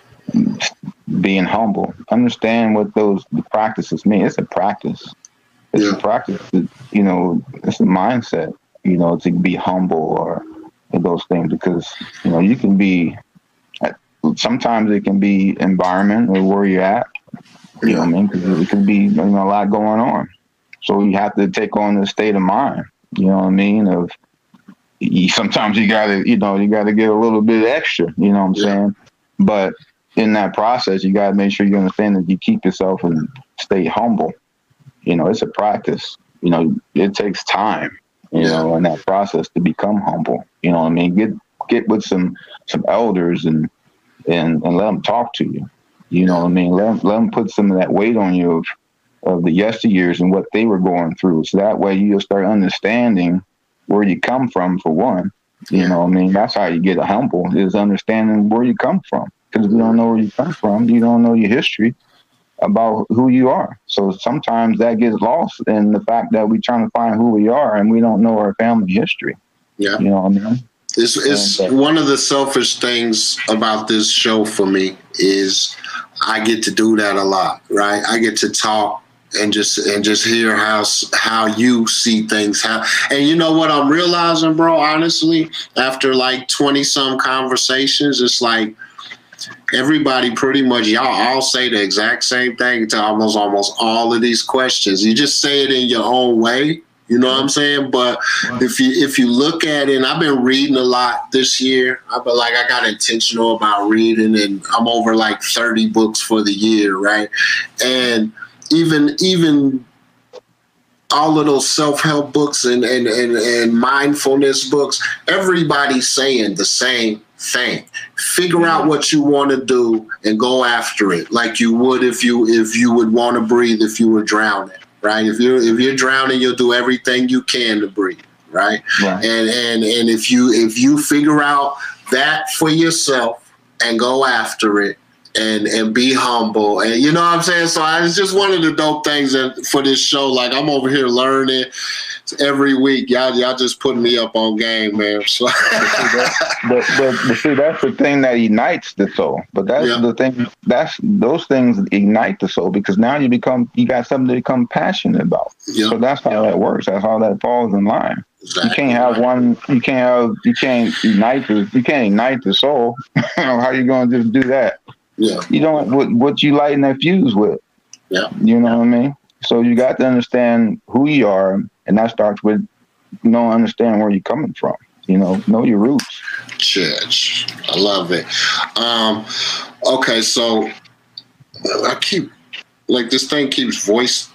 Speaker 3: being humble, understand what those practices mean. It's a practice. It's
Speaker 2: Yeah.
Speaker 3: a practice, you know, it's a mindset, you know, to be humble or those things, because, you know, you can be, sometimes it can be environment or where you're at, you know what I mean? Because it can be, you know, a lot going on. So you have to take on the state of mind, you know what I mean? Of you, sometimes you gotta, you know, you gotta get a little bit extra, you know what I'm
Speaker 2: Yeah.
Speaker 3: saying? But in that process, you gotta make sure you understand that you keep yourself and stay humble. You know, it's a practice. You know, it takes time, you
Speaker 2: Yeah.
Speaker 3: know, in that process to become humble. You know what I mean? Get get with some some elders and and, and let them talk to you. You know what I mean? Let them, let them put some of that weight on you of, of the yesteryears and what they were going through. So that way you'll start understanding where you come from, for one. You
Speaker 2: Yeah.
Speaker 3: know what I mean? That's how you get humble, is understanding where you come from. Because if you don't know where you come from, you don't know your history about who you are. So sometimes that gets lost in the fact that we're trying to find who we are and we don't know our family history.
Speaker 2: Yeah.
Speaker 3: You know what I mean?
Speaker 2: It's, it's
Speaker 3: And, uh,
Speaker 2: one of the selfish things about this show for me is I get to do that a lot, right? I get to talk and just and just hear how how you see things. How, and you know what I'm realizing, bro, honestly, after like twenty some conversations, it's like everybody pretty much, y'all all say the exact same thing to almost almost all of these questions. You just say it in your own way. You know what I'm saying? But if you if you look at it, and I've been reading a lot this year. I've been like, I got intentional about reading, and I'm over like thirty books for the year, right? And even even all of those self-help books and and, and, and mindfulness books, everybody's saying the same thing. Figure out what you want to do and go after it, like you would if you if you would want to breathe if you were drowning. Right. If you're if you're drowning, you'll do everything you can to breathe. Right.
Speaker 3: Right.
Speaker 2: And and and if you if you figure out that for yourself and go after it and and be humble, and you know what I'm saying. So I, it's just one of the dope things that for this show. Like I'm over here learning every week. Y'all y'all just putting me up on game, man. So.
Speaker 3: but, but, but see, that's the thing that ignites the soul. But that's
Speaker 2: Yeah.
Speaker 3: the thing. That's those things ignite the soul, because now you become you got something to become passionate about.
Speaker 2: Yeah.
Speaker 3: So that's how that works. That's how that falls in line.
Speaker 2: Exactly.
Speaker 3: You can't have one. You can't have. You can't ignite the. You can't ignite the soul. How are you going to just do that?
Speaker 2: Yeah.
Speaker 3: You don't. What, what you lighting that fuse with?
Speaker 2: Yeah.
Speaker 3: You know what I mean? So you got to understand who you are, and that starts with you know understand where you're coming from. You know, know your roots.
Speaker 2: Church. I love it. Um, okay, so I keep like this thing keeps voice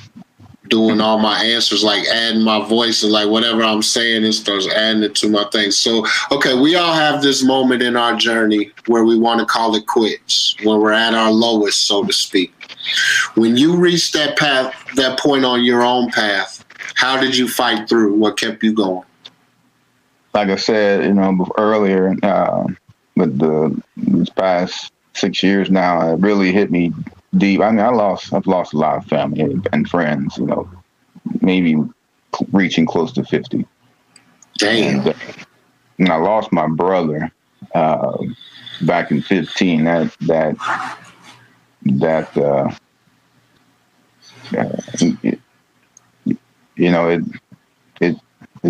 Speaker 2: doing all my answers, like adding my voice and like whatever I'm saying, it starts adding it to my thing. So, okay, we all have this moment in our journey where we want to call it quits, when we're at our lowest, so to speak. When you reach that path, that point on your own path, how did you fight through? What kept you going?
Speaker 3: Like I said, you know, earlier, uh, with the this past six years now, it really hit me deep. I mean, I lost, I've lost a lot of family and friends, you know, maybe reaching close to fifty.
Speaker 2: Damn.
Speaker 3: And, uh, and I lost my brother uh, back in fifteen. That that that uh, uh, it, you know it it, it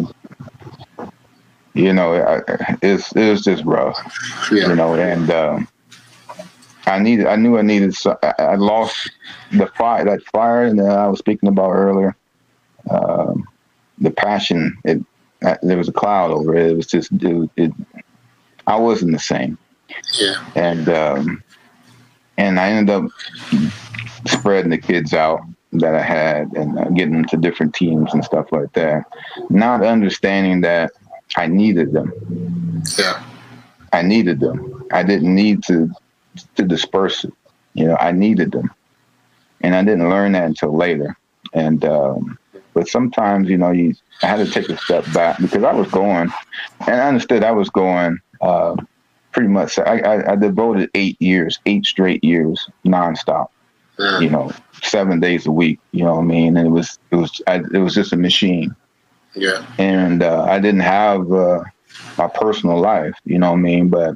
Speaker 3: you know it, it's it was just rough.
Speaker 2: Yeah.
Speaker 3: You know, and um, I needed I knew I needed. I, I lost the fire that fire that I was speaking about earlier. Um, the passion. It uh, there was a cloud over it. It was just it, it I wasn't the same.
Speaker 2: Yeah.
Speaker 3: And um, and I ended up spreading the kids out that I had and uh, getting them to different teams and stuff like that. Not understanding that I needed them.
Speaker 2: Yeah.
Speaker 3: I needed them. I didn't need to to disperse it. You know, I needed them, and I didn't learn that until later. And um, but sometimes, you know, you I had to take a step back because I was going, and I understood I was going. Uh, pretty much, I, I, I devoted eight years, eight straight years, nonstop.
Speaker 2: Yeah.
Speaker 3: You know, seven days a week. You know what I mean? And it was it was I, it was just a machine.
Speaker 2: Yeah.
Speaker 3: And uh, I didn't have uh, my personal life. You know what I mean? But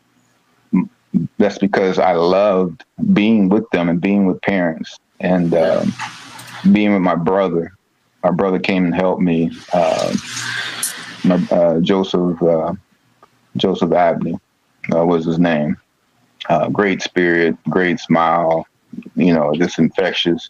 Speaker 3: that's because I loved being with them and being with parents and um, being with my brother. My brother came and helped me. Uh, my, uh, Joseph uh, Joseph Abney uh, was his name. Uh, great spirit, great smile. You know, just infectious.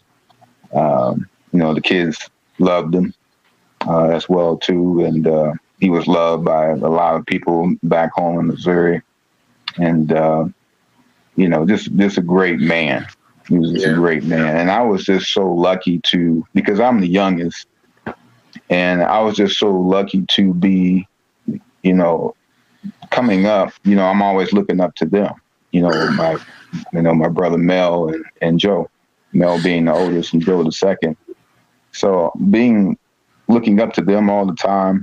Speaker 3: Um, you know, the kids loved him uh, as well too, and uh, he was loved by a lot of people back home in Missouri. And uh, you know, just just a great man. He was just
Speaker 2: Yeah.
Speaker 3: a great man, and I was just so lucky to because I'm the youngest, and I was just so lucky to be, you know, coming up. You know, I'm always looking up to them. You know, my you know my brother Mel and, and Joe, Mel being the oldest and Joe the second. So being looking up to them all the time,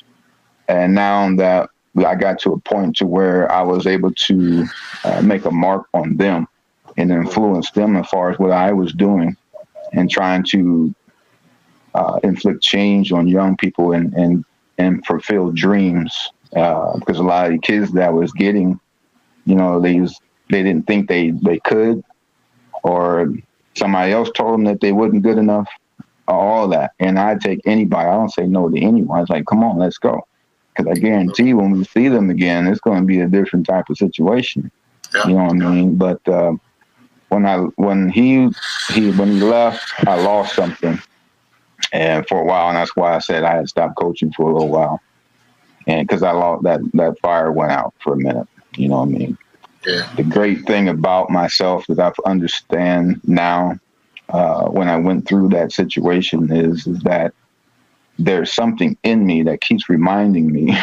Speaker 3: and now that I got to a point to where I was able to uh, make a mark on them and influence them as far as what I was doing and trying to uh, inflict change on young people and, and, and fulfill dreams. Uh, because a lot of the kids that I was getting, you know, they was, they didn't think they, they could, or somebody else told them that they wasn't good enough, all that. And I take anybody, I don't say no to anyone. It's like, come on, let's go. Because I guarantee when we see them again, it's going to be a different type of situation.
Speaker 2: Yeah.
Speaker 3: You know what I mean? But uh, when I when he he when he left, I lost something, and for a while, and that's why I said I had stopped coaching for a little while, and because I lost that that fire went out for a minute. You know what I mean?
Speaker 2: Yeah.
Speaker 3: The great thing about myself that I understand now, uh, when I went through that situation, is is that there's something in me that keeps reminding me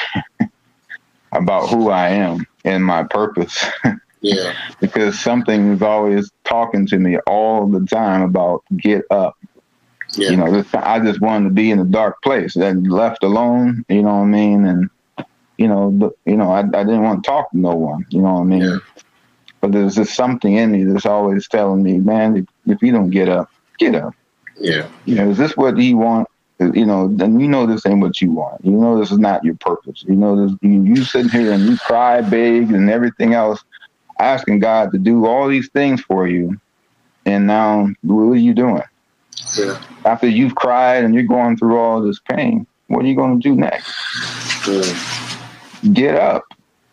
Speaker 3: about who I am and my purpose.
Speaker 2: Yeah.
Speaker 3: Because something is always talking to me all the time about get up.
Speaker 2: Yeah.
Speaker 3: You know, this, I just wanted to be in a dark place and left alone, you know what I mean? And, you know, but, you know, I, I didn't want to talk to no one, you know what I mean?
Speaker 2: Yeah.
Speaker 3: But there's just something in me that's always telling me, man, if, if you don't get up, get up.
Speaker 2: Yeah.
Speaker 3: You know, is this what you want? You know, then you know this ain't what you want. You know this is not your purpose. You know this. You, you sitting here and you cry, beg, and everything else, asking God to do all these things for you, and now what are you doing?
Speaker 2: Yeah.
Speaker 3: After you've cried and you're going through all this pain, what are you going to do next?
Speaker 2: Yeah.
Speaker 3: Get up.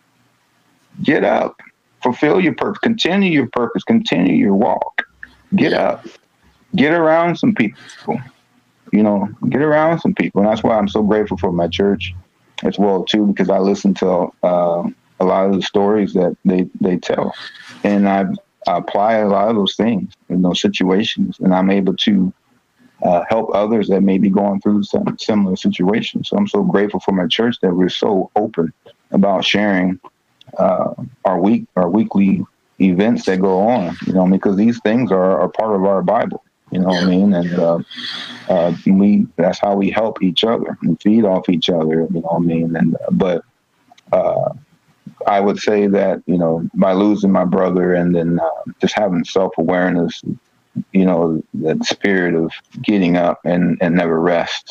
Speaker 3: Get up. Fulfill your purpose. Continue your purpose. Continue your walk. Get up. Get around some people. You know, get around some people. And that's why I'm so grateful for my church as well, too, because I listen to uh, a lot of the stories that they, they tell. And I, I apply a lot of those things in those situations. And I'm able to uh, help others that may be going through some similar situations. So I'm so grateful for my church that we're so open about sharing uh, our week, our weekly events that go on, you know, because these things are, are part of our Bible. You know what I mean? And uh, uh, we that's how we help each other and feed off each other, you know what I mean? And uh, but uh, I would say that, you know, by losing my brother and then uh, just having self-awareness you know, that spirit of getting up and, and never rest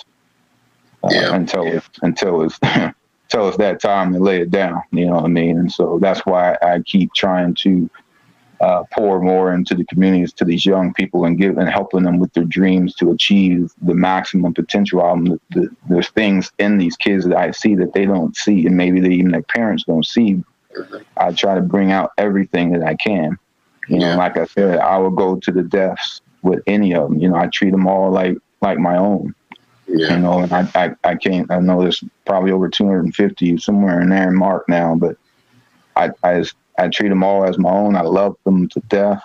Speaker 3: uh,
Speaker 2: yeah.
Speaker 3: until it's, until it's until it's that time to lay it down. You know what I mean? And so that's why I keep trying to uh, pour more into the communities, to these young people, and give and helping them with their dreams to achieve the maximum potential out of them. The, there's things in these kids that I see that they don't see, and maybe they, even their parents don't see. I try to bring out everything that I can. You know, yeah. like I said, I will go to the depths with any of them. You know, I treat them all like like my own. Yeah. You know, and I, I, I can't, I know there's probably over two hundred fifty somewhere in there mark now, but I, I, just, I treat them all as my own. I love them to death.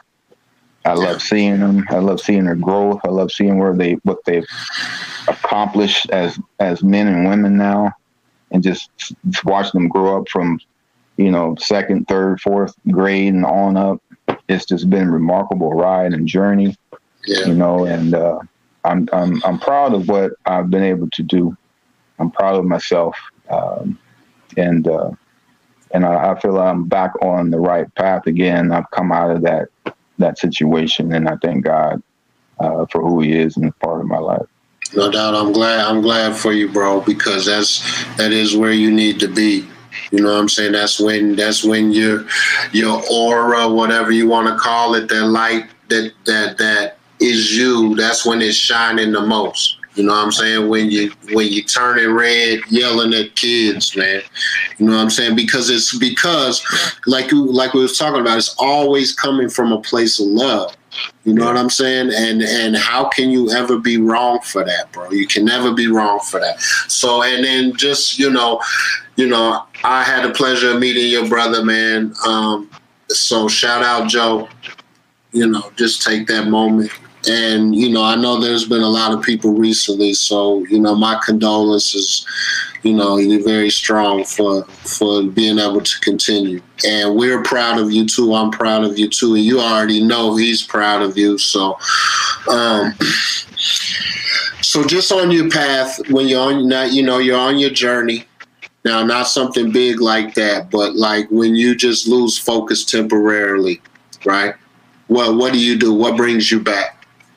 Speaker 3: I love seeing them. I love seeing their growth. I love seeing where they, what they've accomplished as, as men and women now, and just, just watching them grow up from, you know, second, third, fourth grade and on up. It's just been a remarkable ride and journey, yeah. you know, and, uh, I'm I'm I'm proud of what I've been able to do. I'm proud of myself, um, and uh, and I, I feel I'm back on the right path again. I've come out of that that situation, and I thank God uh, for who He is and part of my life.
Speaker 2: No doubt, I'm glad. I'm glad for you, bro, because that's that is where you need to be. You know what I'm saying? That's when that's when your your aura, whatever you want to call it, that light, that that that. is you, that's when it's shining the most. You know what I'm saying? When you when you turning red, yelling at kids, man. You know what I'm saying? Because it's because like you like we was talking about, it's always coming from a place of love. You know what I'm saying? And and how can you ever be wrong for that, bro? You can never be wrong for that. So and then just, you know, you know, I had the pleasure of meeting your brother, man. Um, so shout out Joe. You know, just take that moment. And, you know, I know there's been a lot of people recently, so, you know, my condolences. You know, you're very strong for for being able to continue. And we're proud of you, too. I'm proud of you, too. And you already know he's proud of you. So, um, so just on your path, when you're on, not, you know, you're on your journey. Now, not something big like that, but like when you just lose focus temporarily, right? Well, what do you do? What brings you back?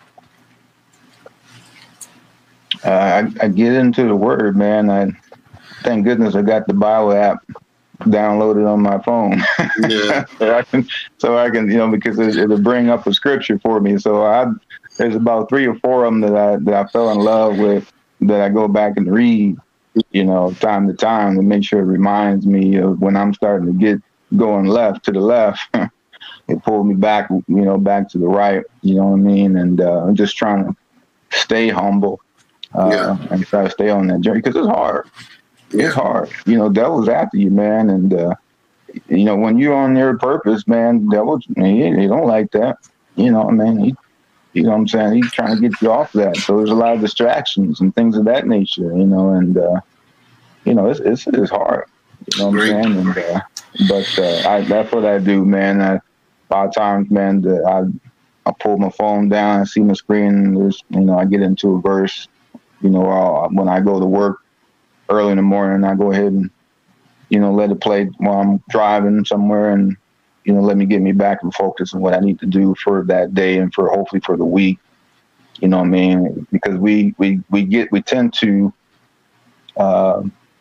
Speaker 3: Uh, I, I get into the Word, man. I thank goodness I got the Bible app downloaded on my phone. Yeah. so, I can, so I can, you know, because it, it'll bring up a scripture for me. So I, there's about three or four of them that I that I fell in love with that I go back and read, you know, time to time to make sure it reminds me of when I'm starting to get going left to the left. It pulled me back, you know, back to the right. You know what I mean? And uh, I'm just trying to stay humble. Uh, yeah. And try to stay on that journey because it's hard. Yeah. It's hard. You know, devil's after you, man. And, uh, you know, when you're on your purpose, man, devil, he, he don't like that. You know what I mean? He, you know what I'm saying? He's trying to get you off that. So there's a lot of distractions and things of that nature, you know, and, uh, you know, it's, it's, it's hard. You know what I'm saying? And, uh, but uh, I, that's what I do, man. I, a lot of times, man, the, I, I pull my phone down, I see my screen, there's, you know, I get into a verse. You know, I'll, when I go to work early in the morning, I go ahead and, you know, let it play while I'm driving somewhere and, you know, let me get me back and focus on what I need to do for that day and for hopefully for the week. You know what I mean? Because we, we, we get, we tend to uh,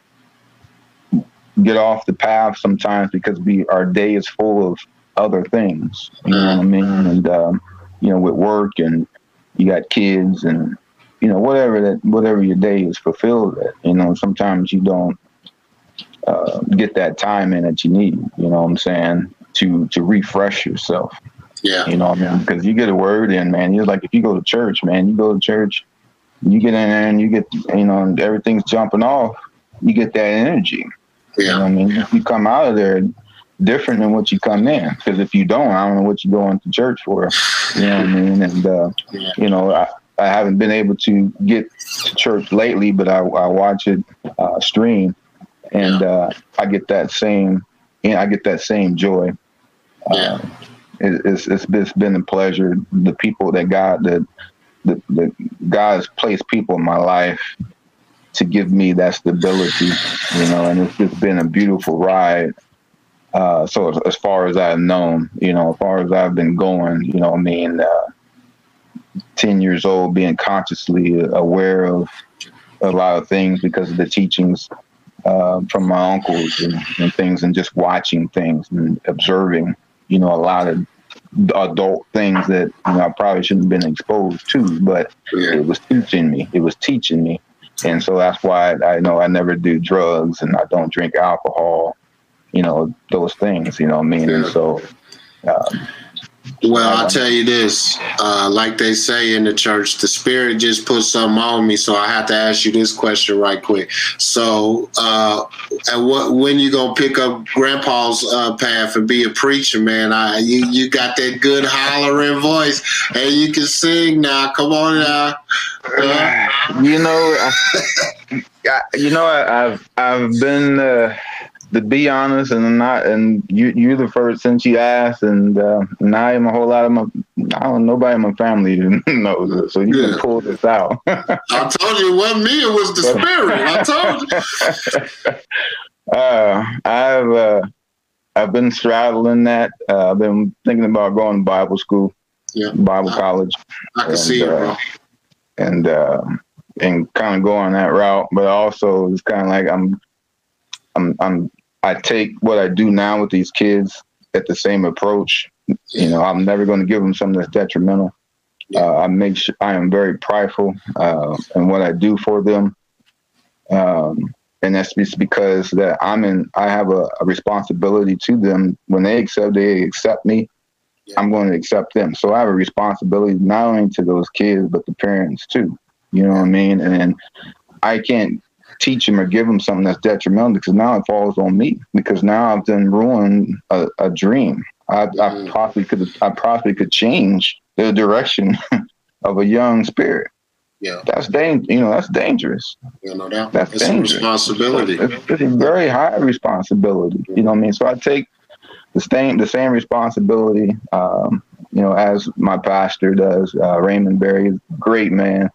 Speaker 3: get off the path sometimes because we, our day is full of other things. You know what I mean? And, um, you know, with work and you got kids and, you know, whatever that, whatever your day is fulfilled at, you know, sometimes you don't uh, get that time in that you need, you know what I'm saying, to, to refresh yourself.
Speaker 2: Yeah.
Speaker 3: You know what I mean? Because you get a word in, man. You're like, if you go to church, man, you go to church, you get in there and you get, you know, and everything's jumping off, you get that energy. Yeah. You know what I mean? If you come out of there different than what you come in, because if you don't, I don't know what you're going to church for. You know what I mean? And, uh, yeah. you know, I, I haven't been able to get to church lately, but I, I watch it uh, stream, and uh, I get that same, you know, I get that same joy. Uh, it, it's, it's it's been a pleasure. The people that God that the, the God has placed people in my life to give me that stability, you know, and it's just been a beautiful ride. Uh, so as, as far as I've known, you know, as far as I've been going, you know, I mean. Uh, ten years old, being consciously aware of a lot of things because of the teachings uh, from my uncles and, and things, and just watching things and observing, you know, a lot of adult things that, you know, I probably shouldn't have been exposed to, but
Speaker 2: Yeah.
Speaker 3: it was teaching me. It was teaching me. And so that's why I know I never do drugs and I don't drink alcohol, you know, those things, you know what I mean?
Speaker 2: Yeah.
Speaker 3: And so, um,
Speaker 2: Well, I'll tell you this, uh, like they say in the church, the Spirit just put something on me, so I have to ask you this question right quick. So, uh, and what, when you gonna pick up Grandpa's uh, path and be a preacher, man? I, you, you got that good hollering voice, and you can sing now. Come on now. Uh,
Speaker 3: you know, I, I, you know, I, I've I've been. Uh, To be honest, and not, and you, you're the first since you asked, and uh, now I'm a whole lot of my, I don't, nobody in my family knows it, so you
Speaker 2: Yeah.
Speaker 3: can pull this out.
Speaker 2: I told you it wasn't me; it was the Spirit. I told you.
Speaker 3: uh, I've uh, I've been straddling that. Uh, I've been thinking about going to Bible school,
Speaker 2: Yeah.
Speaker 3: Bible college.
Speaker 2: I can
Speaker 3: and,
Speaker 2: see it, bro.
Speaker 3: uh, and uh, and kind of go on that route, but also it's kind of like I'm, I'm, I'm. I take what I do now with these kids at the same approach. You know, I'm never going to give them something that's detrimental. Uh, I make sure I am very prideful uh, in what I do for them, um, and that's just because that I'm in. I have a, a responsibility to them. When they accept, they accept me.
Speaker 2: Yeah.
Speaker 3: I'm going to accept them. So I have a responsibility not only to those kids but the parents too. You know what I mean? And I can't teach them or give them something that's detrimental because now it falls on me, because now I've done ruined a, a dream. I,
Speaker 2: Mm.
Speaker 3: I possibly could I possibly could change the direction of a young spirit.
Speaker 2: Yeah,
Speaker 3: That's dang, you know, that's dangerous.
Speaker 2: you know that.
Speaker 3: That's
Speaker 2: It's a
Speaker 3: dangerous.
Speaker 2: responsibility.
Speaker 3: It's, it's a very high responsibility. You know what I mean? So I take the same the same responsibility, um, you know, as my pastor does. Uh, Raymond Berry, great man.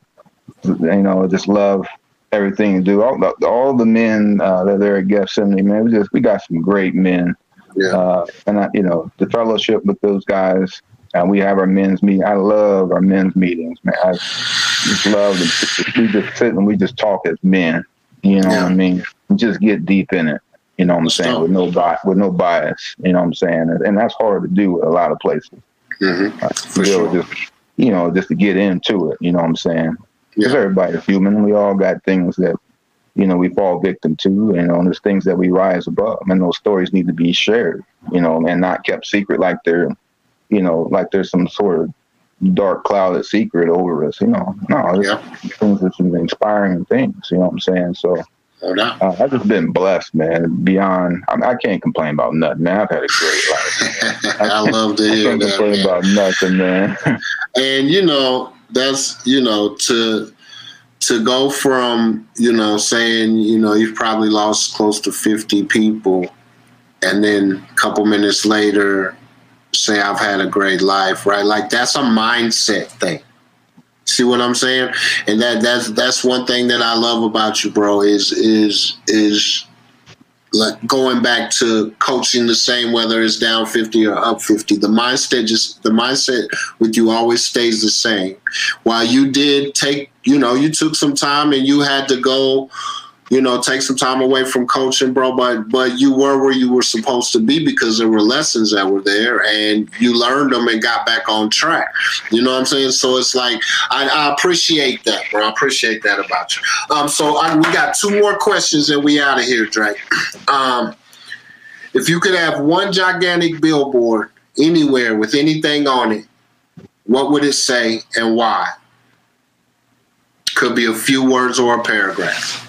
Speaker 3: You know, just love everything to do. All the, all the men uh, that are there at Gethsemane, man, we just we got some great men.
Speaker 2: Yeah,
Speaker 3: Uh, and I, you know, the fellowship with those guys. And uh, we have our men's meeting. I love our men's meetings, man. I just love them. We just sit and we just talk as men. You know
Speaker 2: Yeah.
Speaker 3: what I mean? Just get deep in it. You know what I'm saying?
Speaker 2: So-
Speaker 3: With no bias, with no bias. You know what I'm saying? And, and that's hard to do at a lot of places.
Speaker 2: mm-hmm.
Speaker 3: Uh,
Speaker 2: For
Speaker 3: you know,
Speaker 2: sure.
Speaker 3: just you know, just to get into it. You know what I'm saying? Because
Speaker 2: Yeah.
Speaker 3: everybody's human, and we all got things that, you know, we fall victim to. You know, and there's things that we rise above, and those stories need to be shared. You know, and not kept secret like they're, you know, like there's some sort of dark clouded secret over us. You know, no, there's
Speaker 2: Yeah.
Speaker 3: things that some inspiring things. You know what I'm saying? So
Speaker 2: No doubt.
Speaker 3: uh, I've just been blessed, man. Beyond, I, mean, I can't complain about nothing, man. I've had a great life.
Speaker 2: I love to
Speaker 3: I
Speaker 2: hear
Speaker 3: can't
Speaker 2: that,
Speaker 3: complain
Speaker 2: man.
Speaker 3: about nothing, man.
Speaker 2: And you know, that's you know to to go from you know saying you know you've probably lost close to fifty people, and then a couple minutes later say I've had a great life, right? Like that's a mindset thing. See what I'm saying? And that that's that's one thing that I love about you, bro. Is is is like going back to coaching the same, whether it's down fifty or up fifty. The mindset just the mindset with you always stays the same. While you did take, you know, you took some time and you had to go, you know, take some time away from coaching, bro. But but you were where you were supposed to be because there were lessons that were there and you learned them and got back on track. You know what I'm saying? So it's like I, I appreciate that, bro. I appreciate that about you. Um, so I, we got two more questions and we out of here, Drake. Um, if you could have one gigantic billboard anywhere with anything on it, what would it say and why? Could be a few words or a paragraph.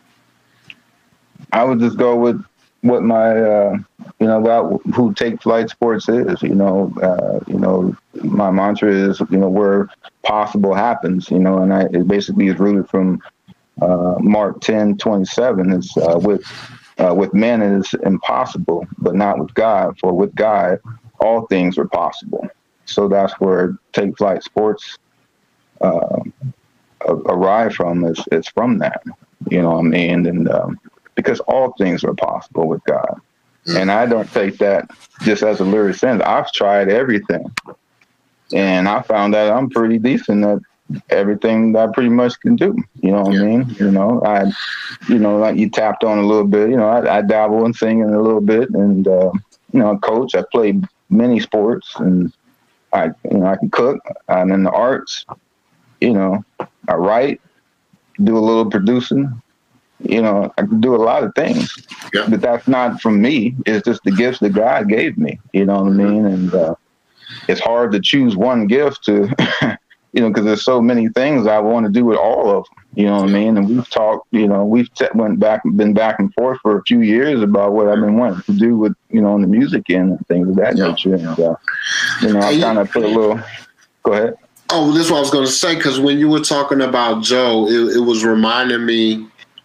Speaker 3: I would just go with what my, uh, you know, about who Take Flight Sports is. You know, uh, you know, my mantra is, you know, where possible happens. You know, and I, it basically is rooted from uh, Mark ten twenty-seven. It's uh, with uh, with men it is impossible, but not with God. For with God, all things are possible. So that's where Take Flight Sports uh, arrive from. Is it's from that. You know what I mean? And um, because all things are possible with God. And I don't take that just as a lyric sense. I've tried everything. And I found that I'm pretty decent at everything that I pretty much can do. You know what yeah. I mean? You know, I, you know, like you tapped on a little bit, you know, I, I dabble in singing a little bit, and, uh, you know, I coach, I play many sports, and I, you know, I can cook. I'm in the arts, you know, I write, do a little producing, you know, I can do a lot of things, yeah. but that's not from me. It's just the gifts that God gave me, you know what mm-hmm. I mean? And, uh, it's hard to choose one gift to, you know, because there's so many things I want to do with all of them. You know what I mean? And we've talked, you know, we've t- went back, been back and forth for a few years about what I've been wanting to do with, you know, in the music end and things of that yeah. nature. And, uh, you know, I kind of put a little, go ahead.
Speaker 2: Oh, this is what I was going to say, because when you were talking about Joe, it, it was reminding me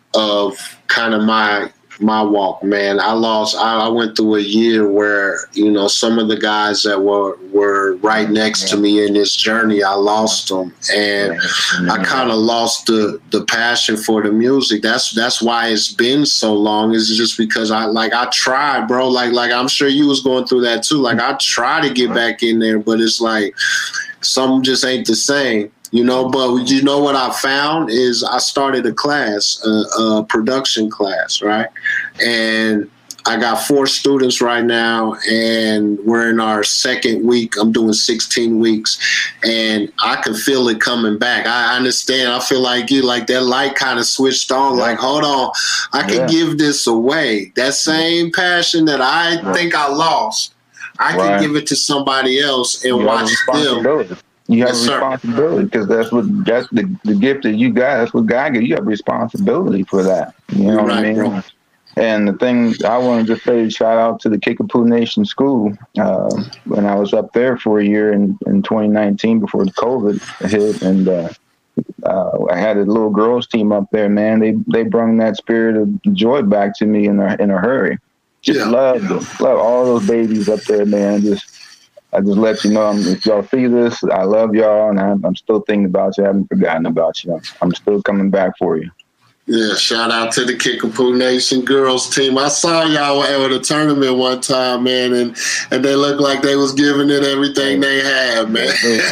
Speaker 2: of kind of my my walk, man. I lost, I, I went through a year where, you know, some of the guys that were, were right next to me in this journey, I lost them. And I kind of lost the, the passion for the music. That's, that's why it's been so long. It's just because I, like, I tried, bro. Like, like I'm sure you was going through that too. Like, I try to get back in there, but it's like, some just ain't the same. You know, but you know what I found is I started a class, a, a production class, right? And I got four students right now, and we're in our second week. I'm doing sixteen weeks, and I can feel it coming back. I understand. I feel like you, like that light kind of switched on. Like, hold on, I can yeah. give this away. That same passion that I yeah. think I lost, I right. can give it to somebody else and you watch them.
Speaker 3: You have
Speaker 2: yes,
Speaker 3: a responsibility because that's what that's the, the gift that you got. That's what God gave you. You have responsibility for that. You know
Speaker 2: You're
Speaker 3: what
Speaker 2: right,
Speaker 3: I mean?
Speaker 2: Bro.
Speaker 3: And the thing I wanted to say, shout out to the Kickapoo Nation School. Uh, when I was up there for a year in, in twenty nineteen before the COVID hit, and uh, uh, I had a little girls team up there. Man, they they brought that spirit of joy back to me in a in a hurry. Just yeah. love them, love all those babies up there, man. Just. I just let you know, if y'all see this, I love y'all, and I'm, I'm still thinking about you. I haven't forgotten about you. I'm still coming back for you.
Speaker 2: Yeah, shout out to the Kickapoo Nation girls team. I saw y'all at a tournament one time, man, and, and they looked like they was giving it everything they had, man.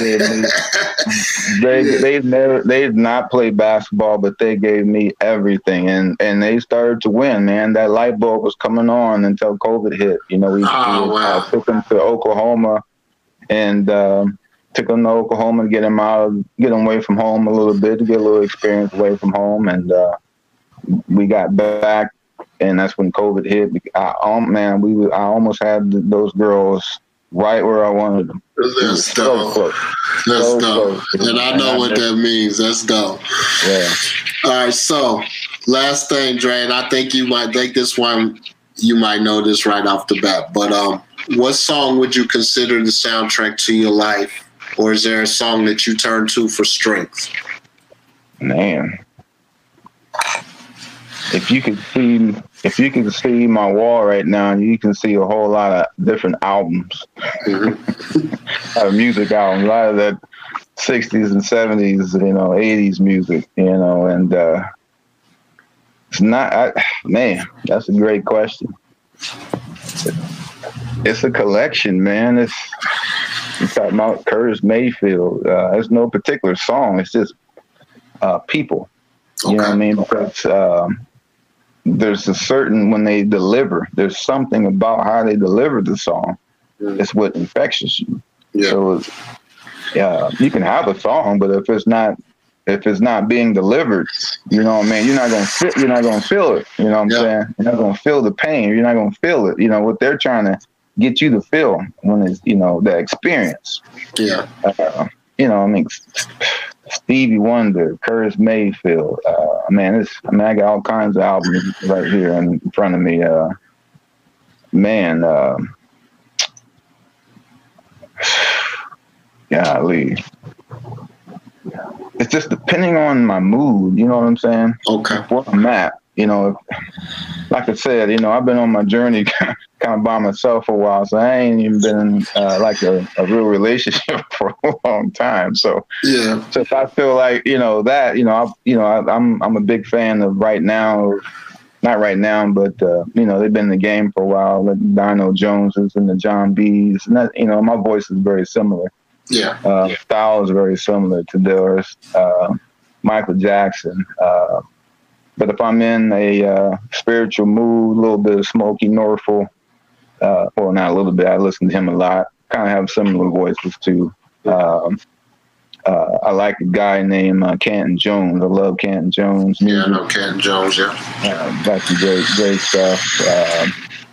Speaker 3: they they've never they've not played basketball, but they gave me everything, and and they started to win, man. That light bulb was coming on until COVID hit. You know, we,
Speaker 2: oh,
Speaker 3: we
Speaker 2: wow.
Speaker 3: uh, took them to Oklahoma, and um, took them to Oklahoma to get them out, get them away from home a little bit, to get a little experience away from home, and. Uh, We got back, and that's when COVID hit. I, um, man, we I almost had those girls right where I wanted them.
Speaker 2: That's dope. So That's so dope. Close. And I know and I what that means. That's dope.
Speaker 3: Yeah.
Speaker 2: All right. So, last thing, Dre, and I think you might think this one. You might know this right off the bat, but um, what song would you consider the soundtrack to your life, or is there a song that you turn to for strength?
Speaker 3: Man. If you could see, if you could see my wall right now, you can see a whole lot of different albums, mm-hmm. uh, music albums, a lot of that sixties and seventies, you know, eighties music, you know, and uh, it's not, I, man, that's a great question. It's a collection, man. It's, it's talking about Curtis Mayfield. Uh, there's no particular song. It's just uh, people. You okay. know what I mean? Because um, there's a certain, when they deliver, there's something about how they deliver the song. Mm. It's what infectious you.
Speaker 2: Yeah.
Speaker 3: So, yeah, you can have a song, but if it's not, if it's not being delivered, you know what I mean? You're not gonna feel. You're not gonna feel it. You know what I'm yeah. saying? You're not gonna feel the pain. You're not gonna feel it. You know what they're trying to get you to feel when it's, you know, the experience.
Speaker 2: Yeah.
Speaker 3: Uh, you know, I mean. Stevie Wonder, Curtis Mayfield. Uh, man, it's, I mean, I got all kinds of albums right here in front of me. Uh, man, uh, golly. It's just depending on my mood, you know what I'm saying?
Speaker 2: Okay.
Speaker 3: Where I'm at, you know, like I said, you know, I've been on my journey kind of by myself for a while, so I ain't even been in uh, like a, a real relationship for a long time. So
Speaker 2: yeah,
Speaker 3: so if I feel like, you know, that, you know, I, you know, I, I'm I'm a big fan of Right Now, not Right Now, but uh, you know, they've been in the game for a while. Like Dino Joneses and the John B's, and that, you know, my voice is very similar.
Speaker 2: Yeah.
Speaker 3: Uh,
Speaker 2: yeah.
Speaker 3: Style is very similar to theirs. Uh, Michael Jackson. Uh, but if I'm in a uh, spiritual mood, a little bit of Smokey Norfolk, uh, well, not a little bit, I listen to him a lot. Kind of have similar voices too. Um, uh, I like a guy named uh, Canton Jones. I love Canton Jones.
Speaker 2: Yeah, I know Canton Jones, yeah.
Speaker 3: Uh, got some great, great stuff. Uh,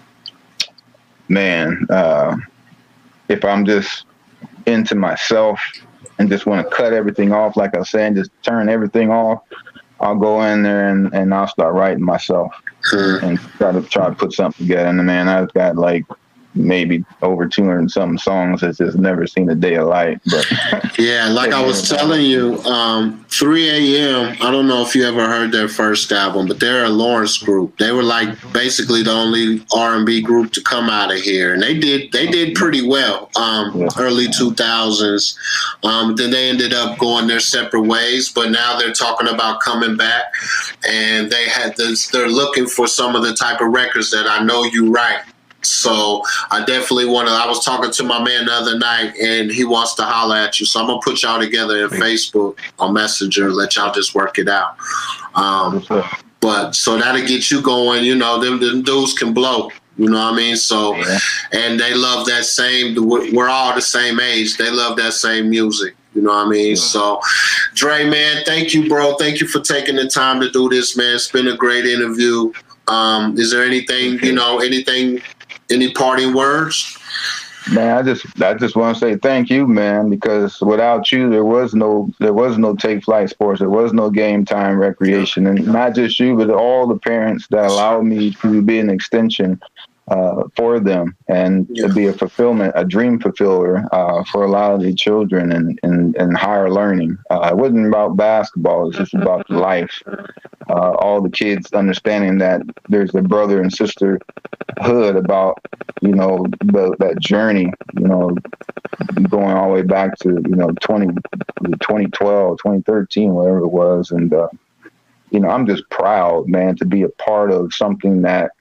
Speaker 3: man, uh, if I'm just into myself and just want to cut everything off, like I was saying, just turn everything off, I'll go in there and, and I'll start writing myself hmm. and try to try to put something together. And man, I've got like maybe over two hundred and something songs that's just never seen a day of light. But
Speaker 2: yeah, like I was telling you, um, three a.m. I don't know if you ever heard their first album, but they're a Lawrence group. They were like basically the only R and B group to come out of here, and they did they did pretty well. Um, yeah. Early two thousands. Um, then they ended up going their separate ways, but now they're talking about coming back, and they had this. They're looking for some of the type of records that I know you write. So I definitely want to, I was talking to my man the other night and he wants to holler at you. So I'm going to put y'all together in Facebook on Messenger, let y'all just work it out. Um, but so that'll get you going, you know, them, them dudes can blow, you know what I mean? So, yeah. And they love that same, we're all the same age. They love that same music. You know what I mean? Yeah. So, Dre, man, thank you, bro. Thank you for taking the time to do this, man. It's been a great interview. Um, is there anything, you know, anything, any parting words?
Speaker 3: Man, I just I just want to say thank you, man, because without you, there was no there was no Take Flight Sports, there was no Game Time Recreation, and not just you, but all the parents that allowed me to be an extension uh, for them and yeah. to be a fulfillment, a dream fulfiller uh, for a lot of the children and and, and higher learning. Uh, it wasn't about basketball; it's just about life. Uh, all the kids understanding that there's a brother and sisterhood about, you know, the, that journey, you know, going all the way back to, you know, twenty, twenty twelve, twenty thirteen, whatever it was. And, uh, you know, I'm just proud, man, to be a part of something that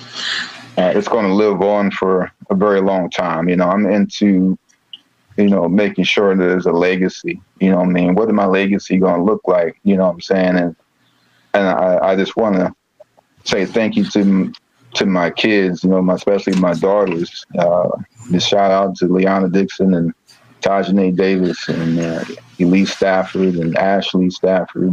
Speaker 3: uh, it's going to live on for a very long time. You know, I'm into, you know, making sure that there's a legacy, you know what I mean? What is my legacy going to look like? You know what I'm saying? And, And I, I just want to say thank you to to my kids, you know, my, especially my daughters. Uh, just shout out to Liana Dixon and Tajane Davis and uh, Elise Stafford and Ashley Stafford.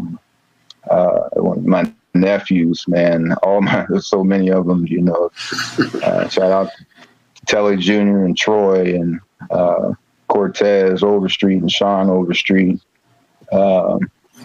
Speaker 3: Uh, my nephews, man, all my there's so many of them, you know. Uh, shout out to Telly Junior and Troy and uh, Cortez Overstreet and Sean Overstreet. Um,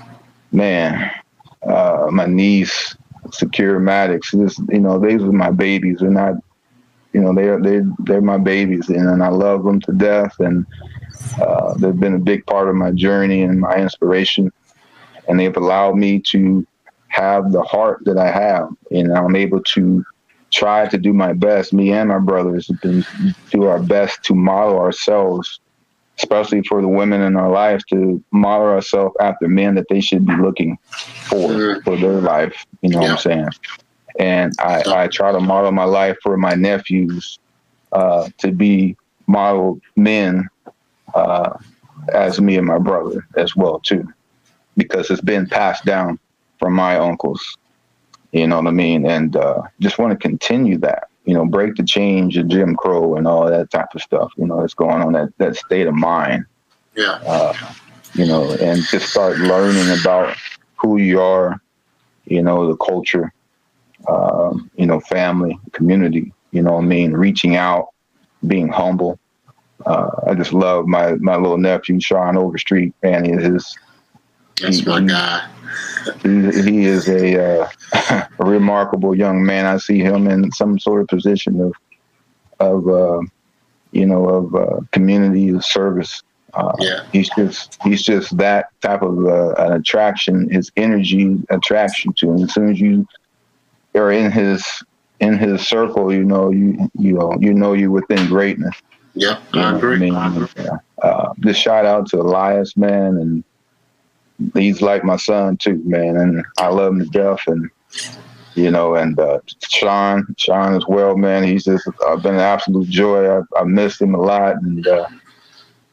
Speaker 3: man. Uh, my niece, Secure Maddox, this, you know, these are my babies. They're not, you know, they're they they're my babies, and, and I love them to death. And uh, they've been a big part of my journey and my inspiration. And they've allowed me to have the heart that I have, and I'm able to try to do my best. Me and my brothers have been do our best to model ourselves, especially for the women in our life, to model ourselves after men that they should be looking for mm-hmm. for their life. You know yeah. what I'm saying? And I, I try to model my life for my nephews uh, to be model men uh, as me and my brother as well, too, because it's been passed down from my uncles. You know what I mean? And uh, just want to continue that. You know, break the change of Jim Crow and all that type of stuff, you know, that's going on, that, that state of mind.
Speaker 2: Yeah.
Speaker 3: Uh, you know, and just start learning about who you are, you know, the culture, um, you know, family, community, you know what I mean? Reaching out, being humble. Uh, I just love my, my little nephew, Sean Overstreet, man. He is,
Speaker 2: That's
Speaker 3: he,
Speaker 2: my
Speaker 3: he,
Speaker 2: guy.
Speaker 3: He, he is a, uh, a remarkable young man. I see him in some sort of position of, of uh, you know, of uh, community service. Uh,
Speaker 2: yeah.
Speaker 3: He's just he's just that type of uh, an attraction. His energy attraction to him. As soon as you are in his in his circle, you know you you know you know you're within greatness.
Speaker 2: Yeah, I agree. I mean, I agree.
Speaker 3: Yeah. Uh, just shout out to Elias, man, and he's like my son too, man, and I love him to death. And you know, and uh, Sean, Sean as well, man. He's just uh, been an absolute joy. I, I missed him a lot, and uh,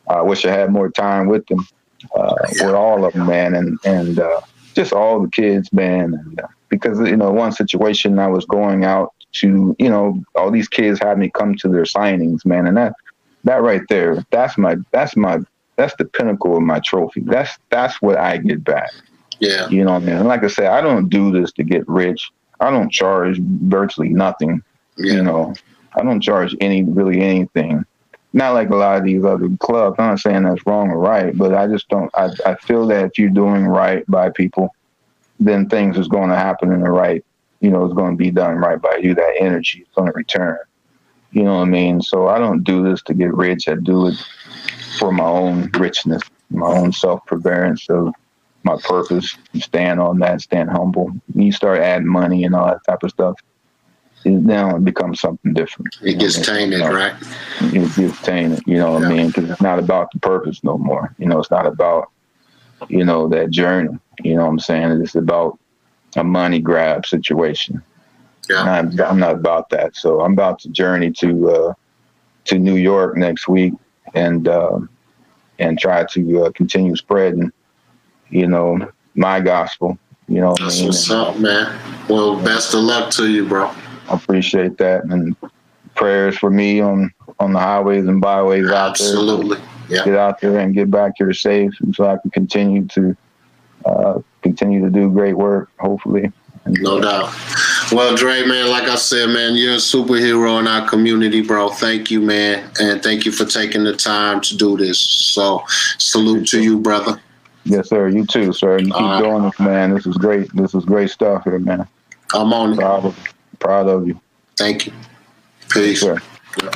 Speaker 3: I wish I had more time with them, uh, yeah. with all of them, man, and and uh, just all the kids, man. And, uh, because you know, one situation I was going out to, you know, all these kids had me come to their signings, man, and that that right there, that's my that's my that's the pinnacle of my trophy. That's that's what I get back.
Speaker 2: Yeah,
Speaker 3: you know what I mean. And like I said, I don't do this to get rich. I don't charge virtually nothing. Yeah. You know, I don't charge any really anything. Not like a lot of these other clubs. I'm not saying that's wrong or right, but I just don't. I, I feel that if you're doing right by people, then things is going to happen in the right. You know, it's going to be done right by you. That energy is going to return. You know what I mean? So I don't do this to get rich. I do it for my own richness, my own self-preservance of my purpose. Stand on that. Stand humble. You start adding money and all that type of stuff, now it becomes something different.
Speaker 2: It gets tainted, you know, right?
Speaker 3: It gets tainted, you know what yeah. I mean? Because it's not about the purpose no more. You know, it's not about, you know, that journey. You know what I'm saying? It's about a money grab situation. Yeah. I'm, I'm not about that. So I'm about to journey to uh, to New York next week and uh, and try to uh, continue spreading, you know, my gospel. You know what
Speaker 2: That's
Speaker 3: I mean?
Speaker 2: what's up, man. Well, best of luck to you, bro.
Speaker 3: I appreciate that, and prayers for me on, on the highways and byways out there.
Speaker 2: Absolutely, yeah.
Speaker 3: Get out there and get back here safe, and so I can continue to uh, continue to do great work, hopefully.
Speaker 2: No doubt. Well, Dre, man, like I said, man, you're a superhero in our community, bro. Thank you, man, and thank you for taking the time to do this. So, salute to you, brother.
Speaker 3: Yes, sir. You too, sir. You keep uh, doing this, man. This is great. This is great stuff here, man.
Speaker 2: I'm on it.
Speaker 3: Proud of, proud of you.
Speaker 2: Thank you. Peace.
Speaker 3: Yes,
Speaker 2: yeah.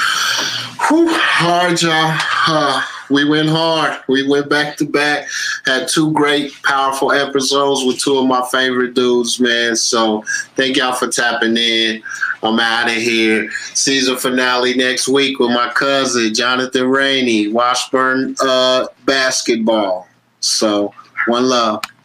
Speaker 2: Whew, hard, y'all. Uh, we went hard. We went back to back. Had two great, powerful episodes with two of my favorite dudes, man. So thank y'all for tapping in. I'm out of here. Season finale next week with my cousin, Jonathan Rainey, Washburn uh, basketball. So, one love.